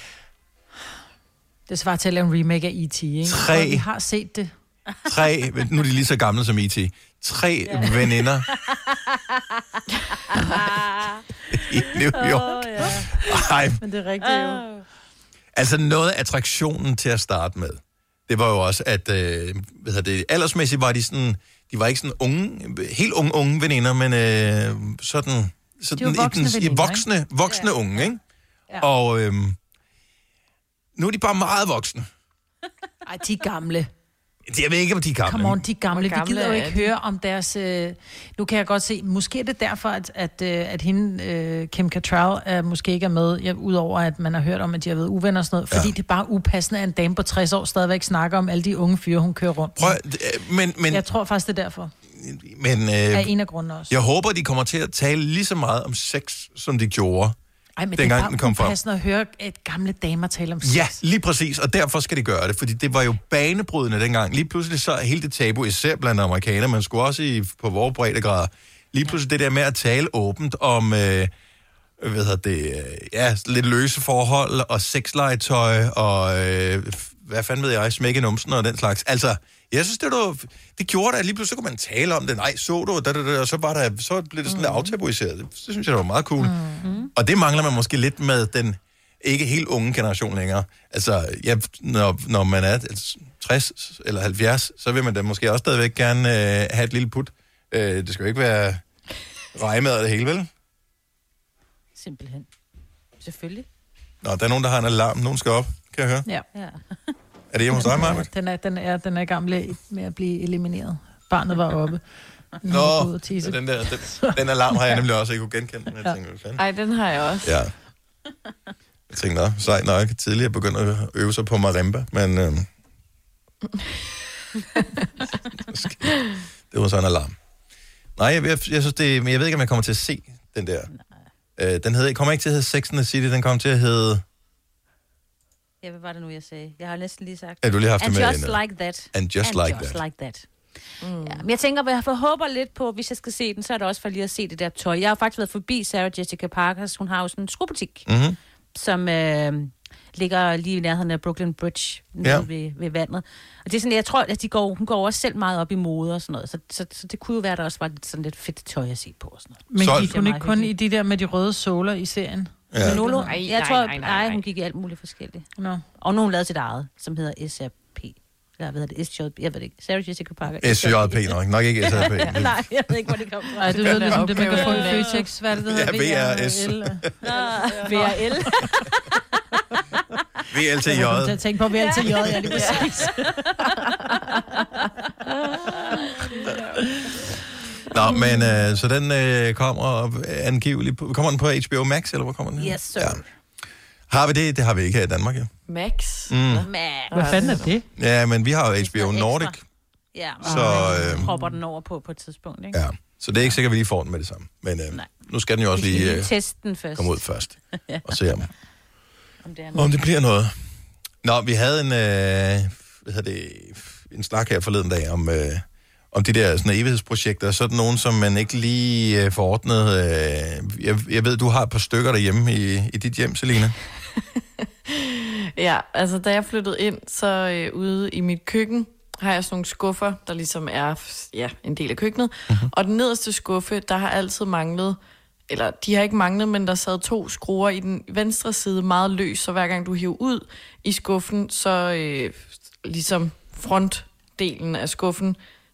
B: Det svarer til at lave en remake af E T, ikke?
A: Tre.
B: Og vi har set det.
A: Tre, nu er de lige så gamle som E T. Tre ja. veninder i New York.
D: Oh, ja.
A: Ej,
B: Men det er rigtigt jo.
A: altså noget af attraktionen til at starte med, det var jo også, at øh, hvad hedder det, aldersmæssigt var de sådan, de var ikke sådan unge, helt unge, unge veninder, men øh, sådan, sådan
B: De var voksne
A: i, den, i
B: veninder,
A: voksne, voksne ja. unge, ikke?
B: Ja.
A: Og øh, nu er de bare meget voksne.
B: Ej, de er gamle.
A: Jeg ved ikke, om de er gamle.
B: Come on, de er gamle.
C: Hvor
B: Vi gider jo
C: gamle
B: ikke
C: er de?
B: høre om deres... Øh... Nu kan jeg godt se, måske er det derfor, at, at, øh, at hende, øh, Kim Cattrall, er, måske ikke er med, ja, udover at man har hørt om, at de har været uvenner og sådan noget, fordi
A: Ja.
B: det er bare upassende, at en dame på tres år stadigvæk snakker om alle de unge fyre, hun kører rundt.
A: Prøv, men, men,
B: Jeg tror faktisk, det er derfor.
A: men
B: Er
A: øh,
B: en af grundene også.
A: jeg håber, de kommer til at tale lige så meget om sex, som de gjorde.
B: Ej, men
A: dengang
B: det er
A: den kom
B: bare
A: frem.
B: upassende at høre et gamle damer tale om sex.
A: Ja, lige præcis, og derfor skal de gøre det, fordi det var jo banebrydende dengang. Lige pludselig så er hele det tabu, især blandt amerikanere, men skulle også i, på vores breddegrad. Lige pludselig det der med at tale åbent om, øh, hvad hedder det, øh, ja, lidt løse forhold og sexlegetøj og, øh, hvad fanden ved jeg, smække numsen og den slags. Altså, jeg synes, det, var, det gjorde det, at lige pludselig så kunne man tale om det. Nej, så du, da, da, da, og så, var der, så blev det sådan der aftabuiseret. Det, det synes jeg, det var meget cool. Mm-hmm. Og det mangler man måske lidt med den ikke helt unge generation længere. Altså, ja, når, når man er tres eller halvfjerds, så vil man da måske også stadigvæk gerne øh, have et lille put. Øh, det skal jo ikke være rejmad af det hele, vel?
D: Simpelthen. Selvfølgelig.
A: Nå, der er nogen, der har en alarm. Nogen skal op, kan jeg høre.
B: Ja.
D: Ja.
A: Er det hjemme hos dig, Maja?
B: Den er, den, er, den er gammel med at blive elimineret. Barnet var oppe. Nu
A: Nå,
B: er hun ude at tisse.
A: den, der, den, den alarm har jeg nemlig også ikke kunne genkende. Jeg tænkte, hvad fanden?
C: Ej, den har jeg også.
A: Ja. Jeg tænkte, nå, sejt nok. Tidligere begyndte at øve sig på marimba, men øhm, det var så en alarm. Nej, jeg, jeg, jeg synes det, men jeg ved ikke, om jeg kommer til at se den der. Øh, den hedder, kommer ikke til at hedde Sex and the City, den kommer til at hedde...
D: Ja, hvad var det nu, jeg sagde? Jeg har næsten lige sagt.
A: Ja, du har lige haft
D: And
A: det med
D: just
A: inde.
D: like that.
A: And just
D: And
A: like
D: just
A: that.
D: like that. Mm. Ja, men jeg tænker, jeg håber lidt på, hvis jeg skal se den, så er det også for lige at se det der tøj. Jeg har faktisk været forbi Sarah Jessica Parkers. Hun har jo sådan en skobutik,
A: Mm-hmm.
D: som øh, ligger lige i nærheden af Brooklyn Bridge,
A: Ja.
D: ja. ved, ved vandet. Og det er sådan, jeg tror, at de går, hun går også selv meget op i mode og sådan noget. Så, så, så det kunne jo være, at der også var lidt, sådan lidt fedt tøj at se på og sådan noget.
B: Men
A: Så-
B: gik hun
D: Det er
B: ikke
D: meget
B: kun i de der med de røde såler i serien?
A: Ja.
D: Manolo,
C: Nej,
D: jeg
C: nej,
D: tror,
C: nej, nej,
D: nej,
C: nej.
D: hun gik i alt muligt forskelligt.
B: Nå.
D: Og nu har hun lavet sit eget, som hedder S R P. Eller hvad hedder det? S J P. Jeg ved det ikke. Sarah Jessica Parker.
A: S J P nok, nok ikke S J P.
D: Nej, jeg ved ikke, hvor det kommer fra.
B: Ej, det lyder ligesom det, man kan få i
C: opgave.
B: Føtex. Hvad er det, det
A: Ja,
B: hedder?
A: V R S.
B: L.
D: V R L.
A: V L T J.
B: Jeg kom til at tænke på V L T J, ja, lige præcis.
A: Nå, men øh, så den øh, kommer angiveligt... På, kommer den på H B O Max, eller hvor kommer den?
D: Yes, sir.
A: Ja. Har vi det? Det har vi ikke her i Danmark, ja.
C: Max?
A: Mm.
B: Hvad fanden er det?
A: Ja, men vi har jo H B O Nordic.
D: Ja,
A: så øh,
D: hopper den over på på et tidspunkt, ikke?
A: Ja, så det er ikke sikkert, at vi lige får den med det samme. Men øh, nu skal den jo også lige øh,
D: teste den først.
A: komme ud først. ja. Og se om,
D: om, det
A: om det bliver noget. Nå, vi havde en, øh, hvad hedder det, en snak her forleden dag om, øh, om de der sådan, evighedsprojekter. Sådan nogen, som man ikke lige øh, forordnet. Øh, jeg, jeg ved, du har et par stykker derhjemme i, i dit hjem, Selina.
C: Ja, altså da jeg flyttede ind, så øh, ude i mit køkken, har jeg sådan nogle skuffer, der ligesom er ja, en del af køkkenet. Mm-hmm. Og den nederste skuffe, der har altid manglet, eller de har ikke manglet, men der sad to skruer i den venstre side meget løs, så hver gang du hiver ud i skuffen, så øh, ligesom frontdelen af skuffen,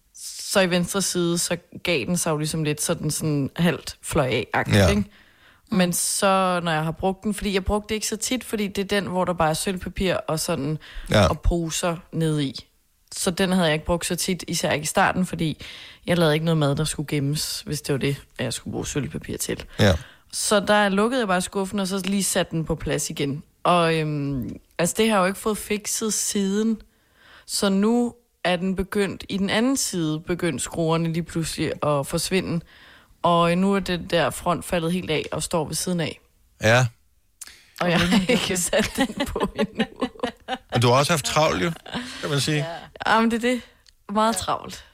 C: så i venstre side, så gav den sig jo ligesom lidt sådan, sådan halvt fløj af-agtigt, ja. Ikke? Men så, når jeg har brugt den, fordi jeg brugte det ikke så tit, fordi det er den, hvor der bare er sølvpapir og sådan, ja. Og poser ned i. Så den havde jeg ikke brugt så tit, især ikke i starten, fordi jeg lavede ikke noget mad, der skulle gemmes, hvis det var det, jeg skulle bruge sølvpapir til.
A: Ja.
C: Så der lukkede jeg bare skuffen, og så lige satte den på plads igen. Og øhm, altså det har jeg jo ikke fået fikset siden, så nu er den begyndt, i den anden side begyndt skruerne lige pludselig at forsvinde. Og nu er det der front faldet helt af og står ved siden af.
A: Ja.
C: Og jeg har ikke sat den på endnu.
A: Og du har også haft travlt, jo, kan man sige.
C: Ja, men det er det. Meget travlt.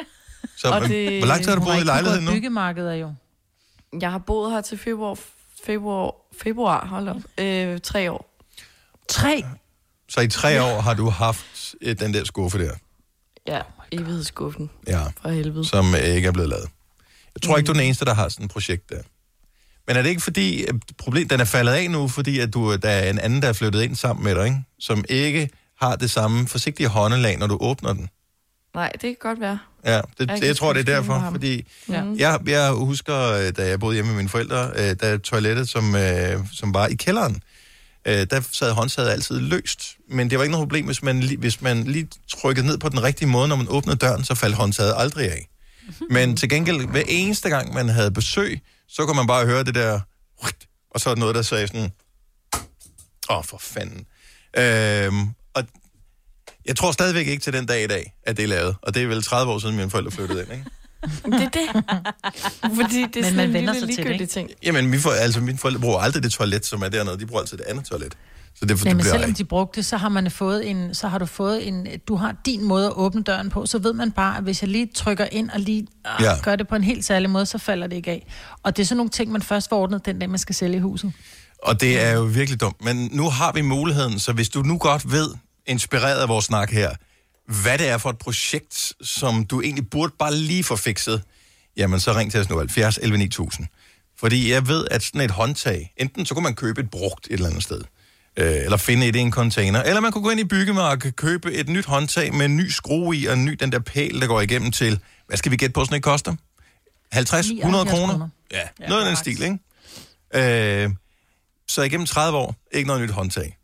A: Så og det, hvor lang tid har du boet i lejligheden nu?
B: Byggemarkedet er jo.
C: Jeg har boet her til februar, februar, februar hold op, øh, tre år.
B: Tre?
A: Så i tre år har du haft et, den der skuffe der?
C: Ja, evighedsskuffen.
A: Ja,
C: for helvede.
A: Som ikke er blevet lavet. Jeg tror ikke, du er den eneste, der har sådan et projekt der. Men er det ikke fordi, at problem, den er faldet af nu, fordi at du, der er en anden, der er flyttet ind sammen med dig, ikke? Som ikke har det samme forsigtige håndelag, når du åbner den?
C: Nej, det kan godt være.
A: Ja, det, jeg, jeg tror, det er derfor, fordi ja. jeg, jeg husker, da jeg boede hjemme med mine forældre, da toilettet, som, som var i kælderen, der sad håndtaget altid løst. Men det var ikke noget problem, hvis man, hvis man lige trykkede ned på den rigtige måde, når man åbnede døren, så faldt håndtaget aldrig af. Men til gengæld, hver eneste gang, man havde besøg, så kunne man bare høre det der, og så noget, der sagde sådan, åh, oh, for fanden. Øhm, og jeg tror stadigvæk ikke til den dag i dag, at det er lavet. Og det er vel tredive år siden, mine forældre flyttede ind, ikke?
C: Det er det. Fordi det er sådan
B: man
C: en
B: vender
C: lille
B: sig til det,
C: ting.
A: Jamen, mine forældre, altså, mine forældre bruger aldrig det toilet, som er dernede. De bruger altid det andet toilet. Så det,
B: Nej,
A: det
B: men
A: bliver
B: selvom de brugte det, så har man fået en, så har du fået en, du har din måde at åbne døren på, så ved man bare, at hvis jeg lige trykker ind og lige øh, ja. gør det på en helt særlig måde, så falder det ikke af. Og det er sådan nogle ting, man først får ordnet den dag, man skal sælge huset.
A: Og det er jo virkelig dumt. Men nu har vi muligheden, så hvis du nu godt ved, inspireret af vores snak her, hvad det er for et projekt, som du egentlig burde bare lige få fikset, jamen så ring til os nu, halvfjerds elleve ni tusind. Fordi jeg ved, at sådan et håndtag, enten så kunne man købe et brugt et eller andet sted, øh, eller finde et i en container, eller man kunne gå ind i byggemarkedet og købe et nyt håndtag med en ny skrue i, og en ny den der pæl, der går igennem til, hvad skal vi gætte på, sådan et koster? halvtreds hundrede kroner? Ja, ja, noget af den stil, ikke? Øh, så igennem tredive år, ikke noget nyt håndtag.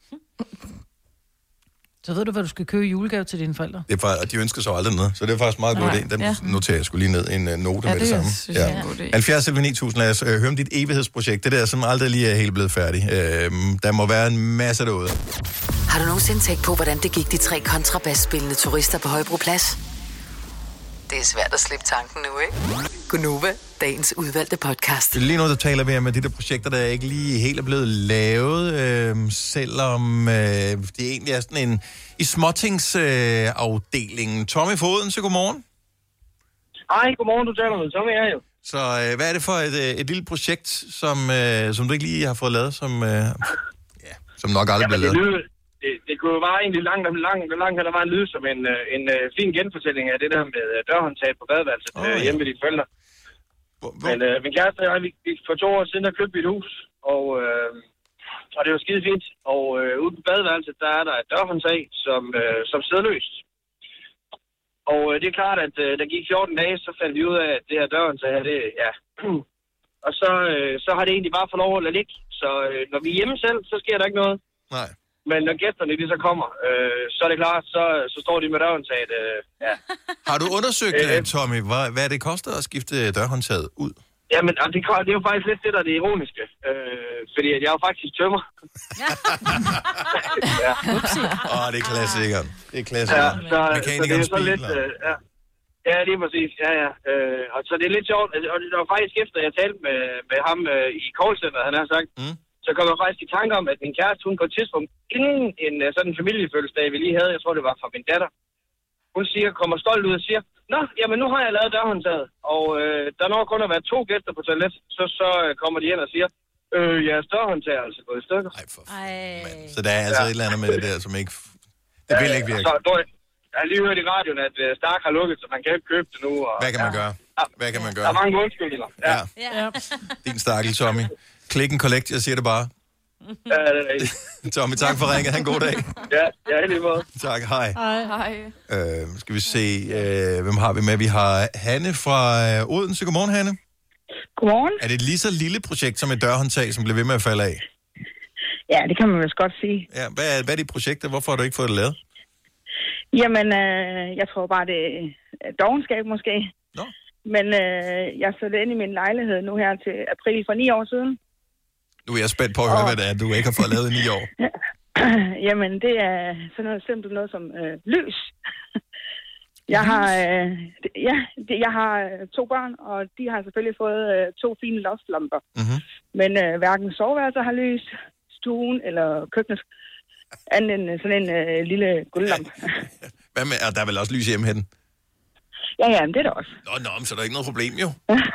B: Så ved du, hvad du skal købe i julegave til dine forældre?
A: Det er faktisk, og de ønsker sig aldrig noget, så det er faktisk meget godt idé. Den ja. noterer jeg skulle lige ned en uh, note
C: ja,
A: med det, det samme.
C: Synes, ja.
A: halvfjerds elleve ni tusind, lad os uh, høre om dit evighedsprojekt. Det der, som aldrig lige er helt blevet færdig. Uh, der må være en masse derude.
E: Har du nogensinde tænkt på, hvordan det gik de tre kontrabasspillende turister på Højbroplads? Det er svært at slippe tanken nu, ikke? Gunova, dagens udvalgte podcast.
A: Lige nu, der taler vi om de der projekter, der ikke lige helt er blevet lavet, øh, selvom øh, det egentlig er sådan en i småtingsafdelingen. Øh, Tommy Foden, så godmorgen.
G: Hej, godmorgen, du taler med Tommy her jo.
A: Så øh, hvad er det for et, et lille projekt, som, øh, som du ikke lige har fået lavet, som, øh, ja, som nok aldrig bliver lavet?
G: Det, det, det kunne jo bare egentlig langt, langt, langt hen ad vejen lyde som en, en, en fin genfortælling af det der med dørhåndtag på badeværelset oh, ja. hjemme med dine forældre. Hvor, hvor? Men øh, min kæreste og jeg, vi, vi for to år siden har købt et hus, og, øh, og det var skide fint. Og øh, ude på badeværelset, der er der et dørhåndtag, som, øh, som sidder løst. Og øh, det er klart, at øh, der gik fjorten dage, så fandt vi ud af, at det her dørhåndtag her, det ja. Og så, øh, så har det egentlig bare fået lov at lade ligge. Så øh, når vi er hjemme selv, så sker der ikke noget.
A: Nej.
G: Men når gæsterne de så kommer, øh, så er det klart, så, så står de med dørhåndtaget. Øh, ja.
A: Har du undersøgt, øh, Tommy, hvad, hvad det koster at skifte dørhåndtaget ud?
G: Jamen, det, det er jo faktisk lidt det, der er det ironiske. Øh, fordi jeg er jo faktisk tømmer.
A: Ja. ja. Åh, oh, det er klassikeren. Det er klassikeren.
G: Ja, så, så det er så lidt... Øh, ja. ja, lige præcis. Ja, ja. Øh, og så det er lidt sjovt. Og det var faktisk efter, jeg talte med, med ham øh, i callcenter, han har sagt, mm. så kom jeg faktisk i tanke om, at min kæreste, hun på et tidspunkt, inden en uh, sådan en familiefødselsdag, vi lige havde, jeg tror, det var fra min datter, hun siger, kommer stolt ud og siger, nå, jamen nu har jeg lavet dørhåndtaget, og øh, der når kun at være to gæster på toilet, så, så øh, kommer de hen og siger, øh, jeres dørhåndtag er altså gået i stykker.
A: Ej, for f- Så der er altså ja. et eller andet med det der, som ikke... Det vil ikke virke.
G: Så, du, jeg har lige hørt i radioen, at uh, Stark har lukket, så man kan ikke købe det nu. Og,
A: Hvad kan man gøre?
G: Ja.
A: Hvad kan man gøre?
G: Der er mange undskyldninger. Ja.
A: ja. ja. Din stakkel, Tommy. Click and collect, jeg siger det bare.
G: Ja, det er rigtigt.
A: Tommy, tak for ringet. Ha' en god dag.
G: Ja, ja, i lige måde.
A: Tak, hej.
C: Hej. Hej.
A: Øh, skal vi se, øh, hvem har vi med? Vi har Hanne fra øh, Odense. Godmorgen, Hanne.
H: Godmorgen.
A: Er det et lige så lille projekt som et dørhåndtag, som bliver ved med at falde af?
H: Ja, det kan man vist godt sige.
A: Ja, hvad er, hvad er de projekter? Hvorfor har du ikke fået det lavet?
H: Jamen, øh, jeg tror bare, det er dovenskab måske.
A: Nå.
H: Men øh, jeg flyttede ind i min lejlighed nu her til april for ni år siden.
A: Nu er jeg spændt på at høre, og... hvad det er, du ikke har fået lavet i ni år.
H: Jamen, det er sådan noget simpelt noget som øh, lys. Jeg har, øh, ja, det, jeg har to børn, og de har selvfølgelig fået øh, to fine loftlamper. Mm-hmm. Men øh, hverken soveværelser har lys, stuen eller køkkenet, andet end sådan en øh, lille guldlampe.
A: Hvad med, er der vel også lys hjemme hen?
H: Ja, ja, men det er der også.
A: Nå, nå, så er der ikke noget problem, jo.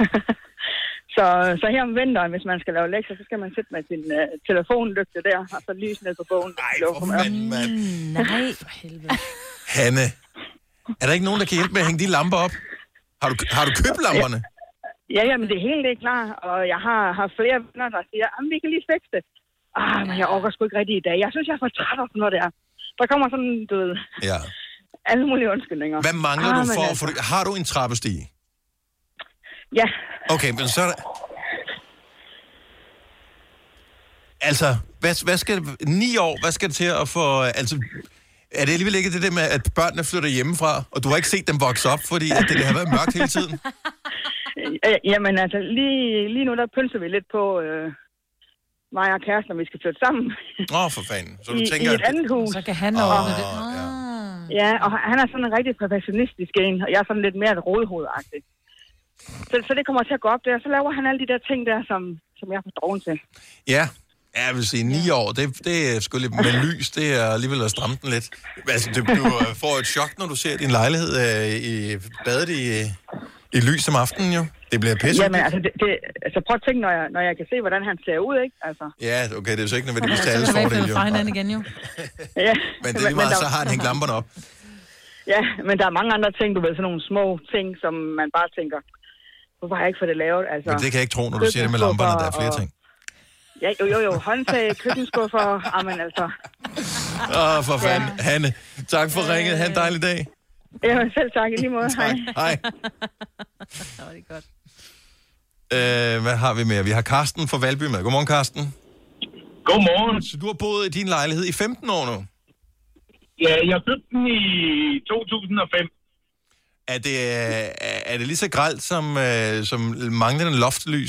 H: så, så her om vinteren, hvis man skal lave lektier, så skal man sætte med sin uh, telefonlygte der, og så lys ned på bogen.
A: Nej, for fanden, mand.
B: Mm, nej, for helvede.
A: Hanne, er der ikke nogen, der kan hjælpe med at hænge de lamper op? Har du, har du købt lamperne?
H: Ja, ja, men det er helt ikke klar, og jeg har, har flere venner, der siger, at vi kan lige fikse det. Ah, men jeg orker sgu ikke rigtig i dag. Jeg synes, jeg er for træt af sådan noget der. Der kommer sådan, du ved,
A: ja.
H: alle mulige undskyldninger.
A: Hvad mangler ah, du for, altså. for... Har du en trappestige?
H: Ja.
A: Okay, men så er der... Altså, hvad, hvad skal... Ni år, hvad skal det til at få... Altså, er det alligevel ikke det der med, at børnene flytter hjemmefra, og du har ikke set dem vokse op, fordi at det, det har været mørkt hele tiden?
H: Jamen altså, lige, lige nu der pølser vi lidt på... Øh... mig og kæresten, når vi skal flytte sammen.
A: Åh, oh, for fanden. Så du
H: I,
A: tænker...
H: I et andet hus.
B: Så kan han ordne oh, det.
A: Oh, ja.
H: ja, og han er sådan en rigtig perfektionistisk en, og jeg er sådan lidt mere et rådhovedagtigt. Så, så det kommer til at gå op der, så laver han alle de der ting der, som, som jeg får drogen til.
A: Ja, jeg vil sige, ni år, det, det er sgu lidt med lys, det er alligevel at stramme den lidt. Altså, du, du får et chok, når du ser din lejlighed øh, i badet i, i lys om aftenen, jo. Det bliver pisse.
H: Jamen, altså, det, det, altså prøv at tænke, når jeg, når jeg kan se, hvordan han ser ud, ikke? Altså.
A: Ja, okay, det er jo så ikke nødvendigvis til alles fordel, jo.
B: Så kan han igen, jo.
H: ja.
A: Men det er lige meget, der... så har han hængt lamperne op.
H: Ja, men der er mange andre ting, du ved, sådan nogle små ting, som man bare tænker, hvorfor har jeg ikke fået det lavet? Altså,
A: men det kan jeg ikke tro, når du siger det med lamperne, der er flere
H: og...
A: ting.
H: Ja, jo, jo, jo. Håndtag, køkkenskuffer, amen altså.
A: Åh, oh, for fanden. Ja. Hanne, tak for ringet. Ha' en dejlig dag.
H: Ja, selv tak. I lige måde. Hej.
A: Hej.
D: Det var det godt.
A: Øh, hvad har vi mere? Vi har Karsten fra Valby med. Godmorgen, Karsten.
G: Godmorgen.
A: Så du har boet i din lejlighed i femten år nu?
G: Ja, jeg købte den i to tusind og fem.
A: Er det, er det lige så grelt som, øh, som manglende loftlys?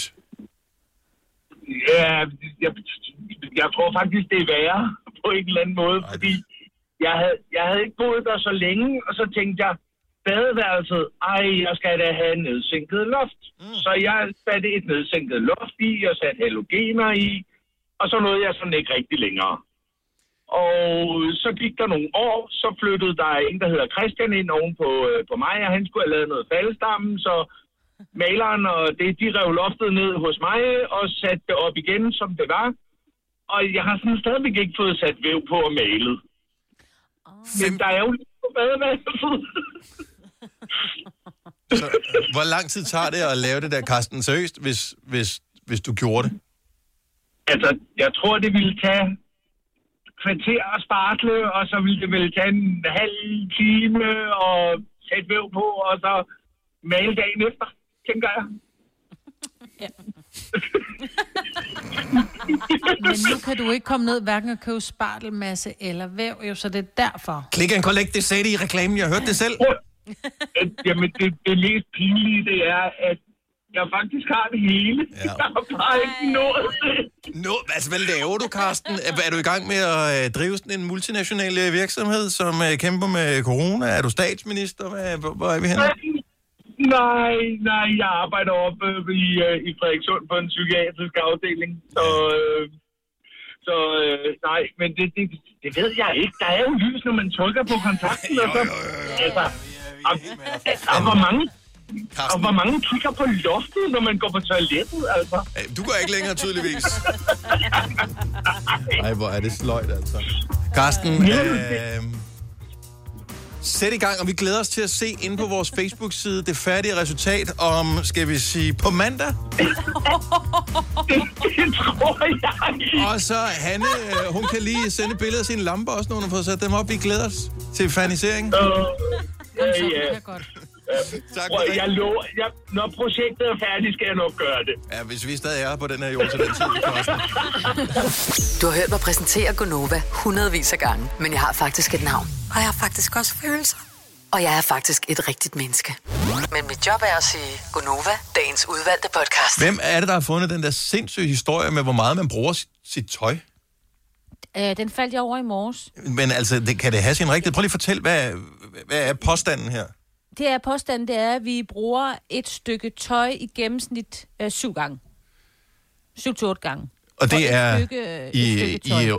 G: Ja, jeg, jeg tror faktisk, det er værre på en eller anden måde, Ej. fordi jeg havde, jeg havde ikke boet der så længe, og så tænkte jeg, badeværelset, ej, jeg skal da have nedsænket loft. Mm. Så jeg satte et nedsænket loft i, og satte halogener i, og så nåede jeg sådan ikke rigtig længere. Og så gik der nogle år, så flyttede der en, der hedder Christian ind oven på, øh, på mig, og han skulle have lavet noget faldestammen, så maleren og det, de rev loftet ned hos mig og satte det op igen, som det var. Og jeg har sådan stadigvæk ikke fået sat væv på og malet. Oh. Men der er jo lidt på badeværelset.
A: Så, hvor lang tid tager det at lave det der, Karsten, seriøst, hvis, hvis, hvis du gjorde det?
G: Altså, jeg tror, det ville tage kvarter og spartle, og så ville det vel tage en halv time og sætte væv på, og så male dagen efter, tænker jeg.
B: Ja. Men nu kan du ikke komme ned hverken og købe spartelmasse eller væv, jo, så det er derfor.
A: Click and collect, det sagde de i reklamen. Jeg hørte det selv.
G: Jamen, det, det mest pinlige, det er, at jeg faktisk har det hele. Ja. Jeg har bare ikke nået det.
A: Nå, altså, hvad laver du, Karsten? Er, er du i gang med at øh, drive sådan en multinational øh, virksomhed, som øh, kæmper med corona? Er du statsminister? Hvad, hvor, hvor er vi henne?
G: Nej, nej, jeg arbejder oppe øh, i, øh, i Frederikssund på en psykiatrisk afdeling. Så, øh, så øh, nej, men det, det, det ved jeg ikke. Der er jo lys, når man trykker på kontakten. Og så, altså, og, og hvor mange... Karsten. Og hvor mange kigger på loftet, når man går på toilettet, altså?
A: Du går ikke længere, tydeligvis. Ej, hvor er det sløjt, altså. Karsten, øh, sæt i gang, og vi glæder os til at se inde på vores Facebook-side det færdige resultat om, skal vi sige, på mandag?
G: det, det tror jeg.
A: Og så Hanne, hun kan lige sende billeder af sine lamper også, når hun har fået sat dem op. Vi glæder os til fanisering.
G: Uh, ja, ja. Tak, Prøv, jeg lover, jeg, når projektet er færdigt, skal jeg nok gøre det.
A: Ja, hvis vi stadig er på den her jord til den tid,
E: Du har hørt mig præsentere Gonova hundredvis af gange, men jeg har faktisk et navn. Og jeg har faktisk også følelser. Og jeg er faktisk et rigtigt menneske. Men mit job er at sige Gonova, dagens udvalgte podcast.
A: Hvem er det, der har fundet den der sindssyge historie med, hvor meget man bruger sit, sit tøj?
D: Øh, den faldt jeg over i morges.
A: Men altså, det, kan det have sin rigtighed? Prøv lige at fortælle, hvad, hvad er påstanden her?
D: Det er påstanden, det er, at vi bruger et stykke tøj i gennemsnit øh, syv gange. Syv til otte gange.
A: Og det er
D: stykke,
A: i,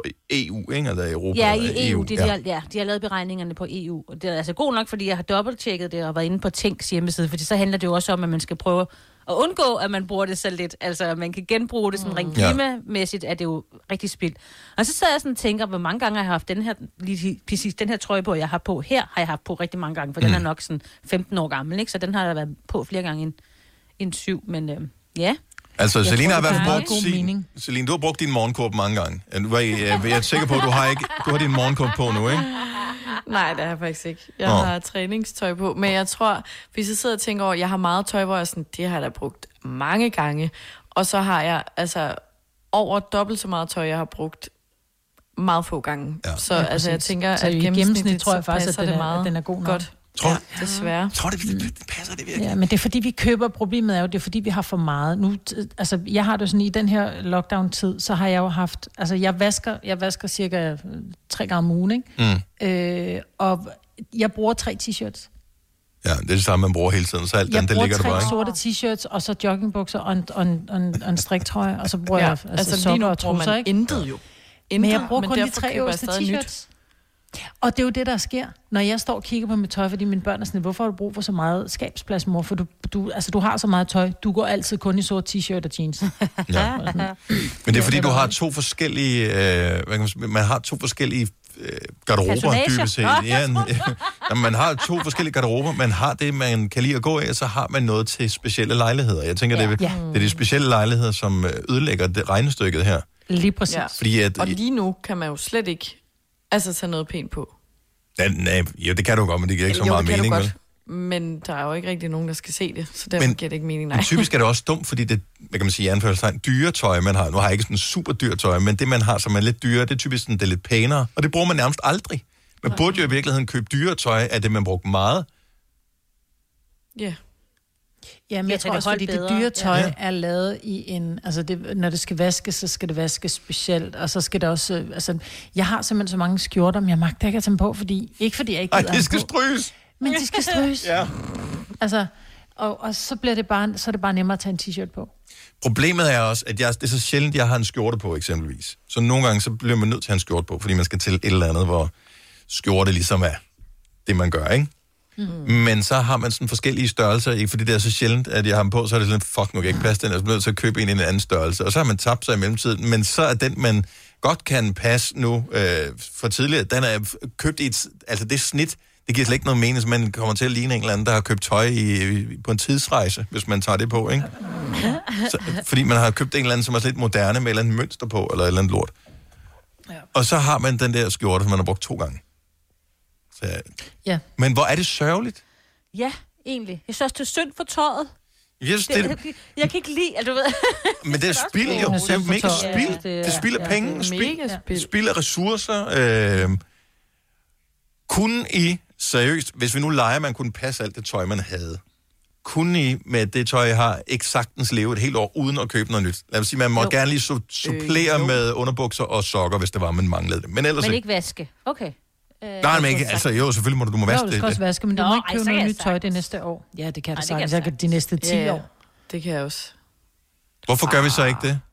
A: i E U, ikke? Eller Europa?
D: Ja, i E U.
A: E U.
D: Det, ja. De, har, ja, de har lavet beregningerne på E U. Og det er altså god nok, fordi jeg har dobbelttjekket det og været inde på Tænks hjemmeside, fordi så handler det jo også om, at man skal prøve at undgå, at man bruger det så lidt. Altså, man kan genbruge det sådan rent klimamæssigt, er det jo rigtig spild. Og så sidder jeg sådan og tænker, hvor mange gange har jeg haft den her, lige præcis den her trøje på, jeg har på her, har jeg haft på rigtig mange gange, for mm. den er nok sådan femten år gammel, ikke? Så den har jeg været på flere gange end, end syv, men øh, ja.
A: Altså, Selina har i hvert fald brugt sin... Selina, du har brugt din morgenkåbe mange gange. Jeg er sikker på, at du har, ikke, du har din morgenkåbe på nu, ikke?
C: Nej, det har jeg faktisk ikke. Jeg oh. har træningstøj på. Men jeg tror, hvis jeg sidder og tænker over, jeg har meget tøj, hvor jeg sådan, det har jeg da brugt mange gange. Og så har jeg altså over dobbelt så meget tøj, jeg har brugt meget få gange. Ja. Så ja, altså, jeg tænker,
B: så
C: at
B: i gennemsnit tror jeg faktisk, at den, er, meget at den er god nok.
C: Godt.
A: Tror,
C: ja, desværre.
A: Tror det, det passer det virkelig?
B: Ja, men det er fordi, vi køber. Problemet er jo, det er fordi, vi har for meget. Nu, altså, jeg har det sådan, i den her lockdown-tid, så har jeg jo haft, altså, jeg vasker, jeg vasker cirka tre gange om ugen, ikke? Mm. Øh, og jeg bruger tre t-shirts.
A: Ja, det er det samme, man bruger hele tiden, så alt den, det ligger der bare,
B: Jeg bruger tre sorte t-shirts, og så joggingbukser og en, og en, og en, og en striktrøje, og så bruger ja, jeg altså, altså sokker og trusser, ikke?
C: Intet jo.
B: Intet, men jeg bruger men kun de tre øverste t-shirts. Og det er jo det, der sker, når jeg står og kigger på mit tøj, fordi mine børn er sådan, hvorfor har du brug for så meget skabsplads, mor? For du, du, altså, du har så meget tøj, du går altid kun i sort t-shirt og jeans.
A: Ja. Men det er fordi, du har to forskellige, øh, hvad kan man, sige, man har to forskellige øh, garderober, dybest set. Ja, man har to forskellige garderober, man har det, man kan lide at gå af, og så har man noget til specielle lejligheder. Jeg tænker, ja. det, er, det er de specielle lejligheder, som ødelægger det regnestykket her.
B: Lige præcis. Ja.
A: Fordi at,
C: og lige nu kan man jo slet ikke altså tage noget pænt på.
A: Ja, nej, ja, det kan du godt, men det giver ikke jo, så meget mening, vel?
C: Men der er jo ikke rigtig nogen, der skal se det, så derfor
A: men,
C: giver det ikke mening, nej.
A: Men typisk er det også dumt, fordi det, hvad kan man sige, i anførselstegn, dyre tøj, man har. Nu har jeg ikke sådan super dyr tøj, men det, man har, som er lidt dyrere, det er typisk sådan, det er lidt pænere, og det bruger man nærmest aldrig. Man burde jo i virkeligheden købe dyre tøj af det, man bruger meget.
C: Ja. Yeah.
B: Ja, men jeg, jeg tror også, fordi bedre. Det dyre tøj ja. er lavet i en... Altså, det, når det skal vaskes, så skal det vaskes specielt, og så skal det også... Altså, jeg har simpelthen så mange skjorter, men jeg magter ikke at tage dem på, fordi... Ikke fordi jeg ikke gider.
A: Ej, det skal stryges!
B: Men de skal stryges.
A: Ja.
B: Altså, og, og så bliver det bare... Så er det bare nemmere at tage en t-shirt på.
A: Problemet er også, at jeg, det er så sjældent, jeg har en skjorte på, eksempelvis. Så nogle gange, så bliver man nødt til at have en skjorte på, fordi man skal til et eller andet, hvor skjorte ligesom er det, man gør, ikke? Mm. Men så har man sådan forskellige størrelser, ikke? Fordi det er så sjældent, at jeg har dem på, så er det sådan, fuck, nu kan jeg ikke passe den, jeg er nødt til at købe en i en anden størrelse. Og så har man tabt sig i mellemtiden, men så er den, man godt kan passe nu øh, for tidligere, den er købt i et, altså det snit, det giver slet ikke noget mening, så man kommer til at ligne en eller anden, der har købt tøj i, på en tidsrejse, hvis man tager det på, ikke? Så, fordi man har købt en eller anden, som er lidt moderne, med et eller andet mønster på, eller et eller andet lort. Ja. Og så har man den der skjorte, som man har brugt to gange. Så,
B: ja.
A: Men hvor er det sørgeligt?
D: Ja, egentlig. Jeg synes også, det er synd for tøjet.
A: Yes, det,
D: det, jeg kan ikke lide, at du ved...
A: men det er spild, jo. Det er mega spild.
B: Ja,
A: Det spilder
B: ja,
A: penge,
C: det er
A: spild,
C: mega spild.
A: spilder ressourcer. Øh, kunne I, seriøst, hvis vi nu leger, man kunne passe alt det tøj, man havde, kunne I med det tøj, jeg har, ikke sagtens leve et helt år uden at købe noget nyt? Lad os sige, man må jo. gerne lige su- supplere øh, med underbukser og sokker, hvis det var, man manglede det. Men ellers
D: Men
A: ikke.
D: ikke vaske. Okay. Øh,
A: Nej, men ikke. Altså, jo, selvfølgelig må du, du må vaske
B: Jo, du
A: det.
B: skal også vaske, men du
D: Nå,
B: må ikke
D: ej,
B: købe
D: så kan
B: noget
D: jeg
B: nyt tøj det
D: sagtens.
B: næste år. Ja, det kan
D: Ej,
B: du
D: det kan
B: sagtens.
D: jeg
B: Jeg kan de næste ti
C: Ja, ja.
B: år.
C: Det kan jeg også.
A: Hvorfor gør vi så ikke det?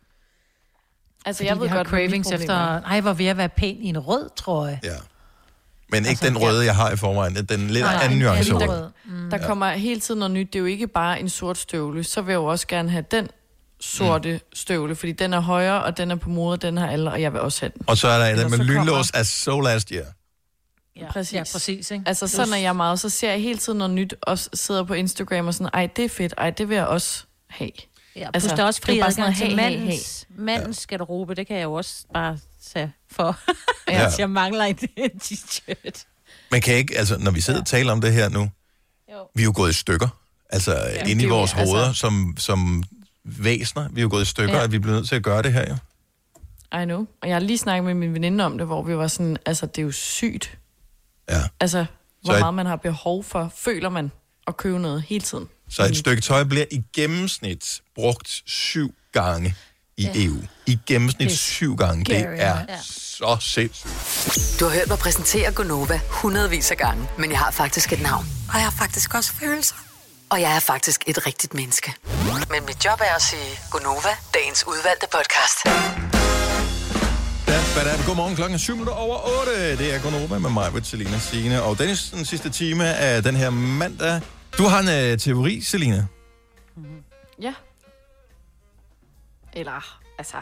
C: Altså,
B: Fordi
C: jeg ved
B: vi har
C: godt, hvad mit
B: cravings
C: problem
B: efter...
C: er.
B: Ej, hvor vil jeg være pæn i en rød trøje.
A: Ja. Men ikke
B: Altså,
A: den røde, jeg har i forvejen. Den lidt
B: Nej,
A: anden
B: en
A: nuance.
B: anden
A: rød.
B: rød. Mm.
C: Der kommer hele tiden noget nyt. Det er jo ikke bare en sort støvle. Så vil jeg jo også gerne have den sorte mm. støvle, fordi den er højere, og den er på mode, den har alle, og jeg vil også have den.
A: Og så er der en
C: Eller
A: med
C: så kommer-
A: lynlås as so last year.
B: Ja,
C: Præcis.
B: Ja, præcis, ikke?
C: Altså, sådan er jeg meget. Så ser jeg hele tiden noget nyt, og s- sidder på Instagram og sådan, ej, det er fedt, ej, det vil jeg også have.
D: Ja, plus
C: Altså,
D: altså, der er også
C: det er
D: fri
C: bare sådan
D: adgang
C: noget,
D: til
C: hey, hey,
D: mandens, mandens garderobe. Det kan jeg jo også bare tage for.
A: Ja.
D: ja. Jeg mangler en en t-shirt.
A: Man kan ikke, altså, når vi sidder og taler om det her nu,
D: Jo.
A: vi er jo gået i stykker. Altså, ja, inde i
C: det er jo-
A: vores
C: altså-
A: hoveder, som, som væsner. Vi er jo gået i stykker, ja.
C: Ja.
A: at vi bliver nødt til at gøre det her, jo.
C: I know. Og jeg har lige snakket med min veninde om det, hvor vi var sådan, altså, det er jo sygt.
A: Ja.
C: Altså, hvor
A: Så et-
C: meget man har behov for, føler man, at købe noget hele tiden.
A: Så et stykke tøj bliver i gennemsnit brugt syv gange i ja. E U. I gennemsnit
B: Det er
A: syv gange. Det
B: scary,
A: er
B: ja.
A: så sindssygt.
E: Du har hørt mig præsentere Gonova hundredvis af gange, men jeg har faktisk et navn. Og jeg har faktisk også følelser. Og jeg er faktisk et rigtigt menneske. Men mit job er at sige Gonova, dagens udvalgte podcast.
A: Da, da, da. Godmorgen, klokken er syv minutter over otte. Det er Gonova med mig, Selina, Signe. Og Dennis, den sidste time af den her mandag. Du har en uh, teori, Selina.
C: Ja. Eller, altså...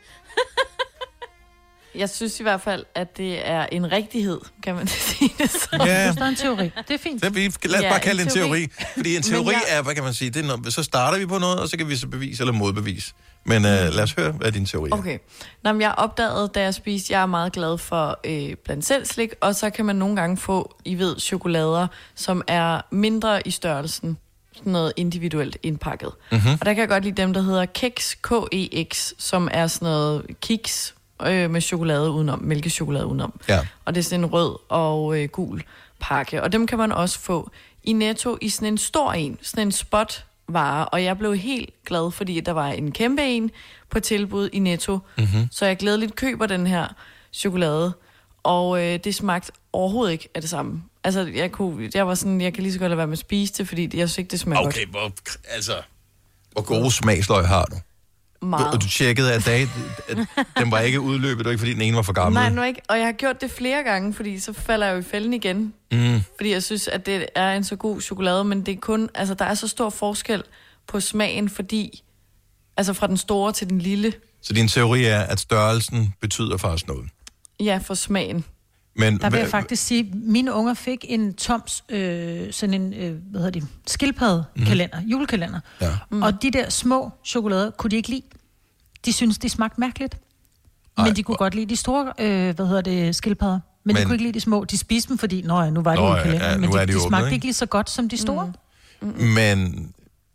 C: Jeg synes i hvert fald, at det er en rigtighed, kan man sige det så.
A: Ja,
B: Der er en teori. Det er fint.
A: så vi, lad os
C: Ja,
A: bare kalde det en
C: en
A: teori.
C: teori.
A: Fordi en teori
C: jeg-
A: er, hvad kan man sige, det er noget, så starter vi på noget, og så kan vi så bevise eller modbevise. Men uh, lad os høre, hvad er din teori er.
C: Okay. Nå, men jeg opdagede, da jeg spiste, jeg er meget glad for øh, blandt selv slik, og så kan man nogle gange få, I ved, chokolader, som er mindre i størrelsen, sådan noget individuelt indpakket.
A: Mm-hmm.
C: Og der kan jeg godt lide dem, der hedder Keks, K E X, som er sådan noget kiks øh, med chokolade udenom, mælkechokolade udenom.
A: Ja.
C: Og det er sådan en rød og øh, gul pakke. Og dem kan man også få i Netto i sådan en stor en, sådan en spot vare. Og jeg blev helt glad, fordi der var en kæmpe en på tilbud i Netto.
A: Mm-hmm.
C: Så jeg glædeligt køber den her chokolade. Og øh, det smagte overhovedet ikke af det samme. Altså, jeg, kunne, jeg var sådan, jeg kan lige så godt lade være med at spise det, fordi jeg synes ikke, det smager
A: Okay, hvor, altså, hvor gode smagsløg har du?
C: godt.
A: Du,
C: Meget.
A: og du tjekkede, at, dag, at den var ikke udløbet, det var ikke, fordi den ene var for gammel.
C: Nej, nu ikke. Og jeg har gjort det flere gange, fordi så falder jeg jo i fælden igen.
A: Mm.
C: Fordi jeg synes, at det er en så god chokolade, men det er kun, altså der er så stor forskel på smagen, fordi, altså fra den store til den lille,
A: Så din teori er, at størrelsen betyder faktisk noget.
C: ja, for smagen.
A: Men
B: Der vil jeg
A: hva-
B: faktisk sige, at mine unger fik en Toms, øh, sådan en, øh, hvad hedder det, skildpaddekalender, mm. julekalender.
A: Ja.
B: Mm. Og de der små chokolader kunne de ikke lide. De synes de smagte mærkeligt.
A: Ej,
B: Men de kunne
A: hvor-
B: godt lide de store, øh, hvad hedder det, skildpadder. Men, men
A: Men-
B: de kunne ikke lide de små. De spiste dem, fordi, nå ja, nu var det
A: Nå
B: jo en
A: ja,
B: kalender.
A: ja, nu
B: men
A: er
B: de,
A: de
B: de
A: åbnet,
B: smagte
A: ikke?
B: ikke lige så godt som de store. Mm.
A: Men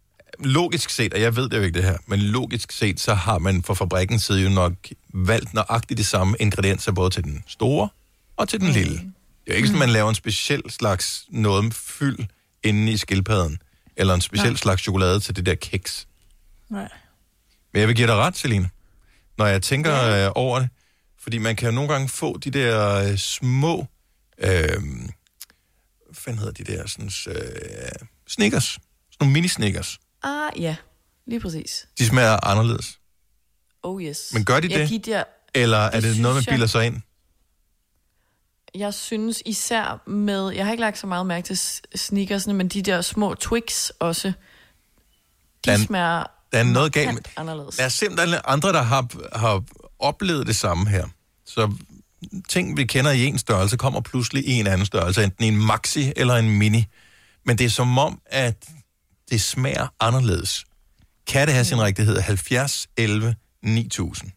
A: logisk set, og jeg ved det jo ikke det her, men logisk set, så har man fra fabrikkens side jo nok valgt nøjagtigt de samme ingredienser, både til den store og til den lille. Det er jo ikke sådan, man laver en speciel slags noget med fyld inde i skildpadden, eller en speciel
B: Nej.
A: slags chokolade til det der kiks.
B: Nej.
A: Men jeg vil give dig ret, Celine, når jeg tænker ja. øh, over det, fordi man kan jo nogle gange få de der øh, små, øh, hvad fanden hedder de der, sådan, øh, Snickers, sådan nogle mini-Snickers.
C: Ah, ja, lige præcis.
A: De smager anderledes.
C: Oh yes.
A: Men gør de
C: jeg
A: det?
C: Giver jer,
A: Eller er
C: Det
A: det noget, man
C: synes jeg-
A: bilder sig ind?
C: jeg synes især med, jeg har ikke lagt så meget mærke til s- Snickers'ene, men de der små Twix også, de
A: Der er-
C: smager
A: Der er noget galt med...
C: markant anderledes.
A: Der er simpelthen andre, der har, har oplevet det samme her. Så ting, vi kender i en størrelse, kommer pludselig i en anden størrelse, enten i en maxi eller en mini. Men det er som om, at det smager anderledes. Kan det have sin rigtighed? halvfjerds elleve ni tusind.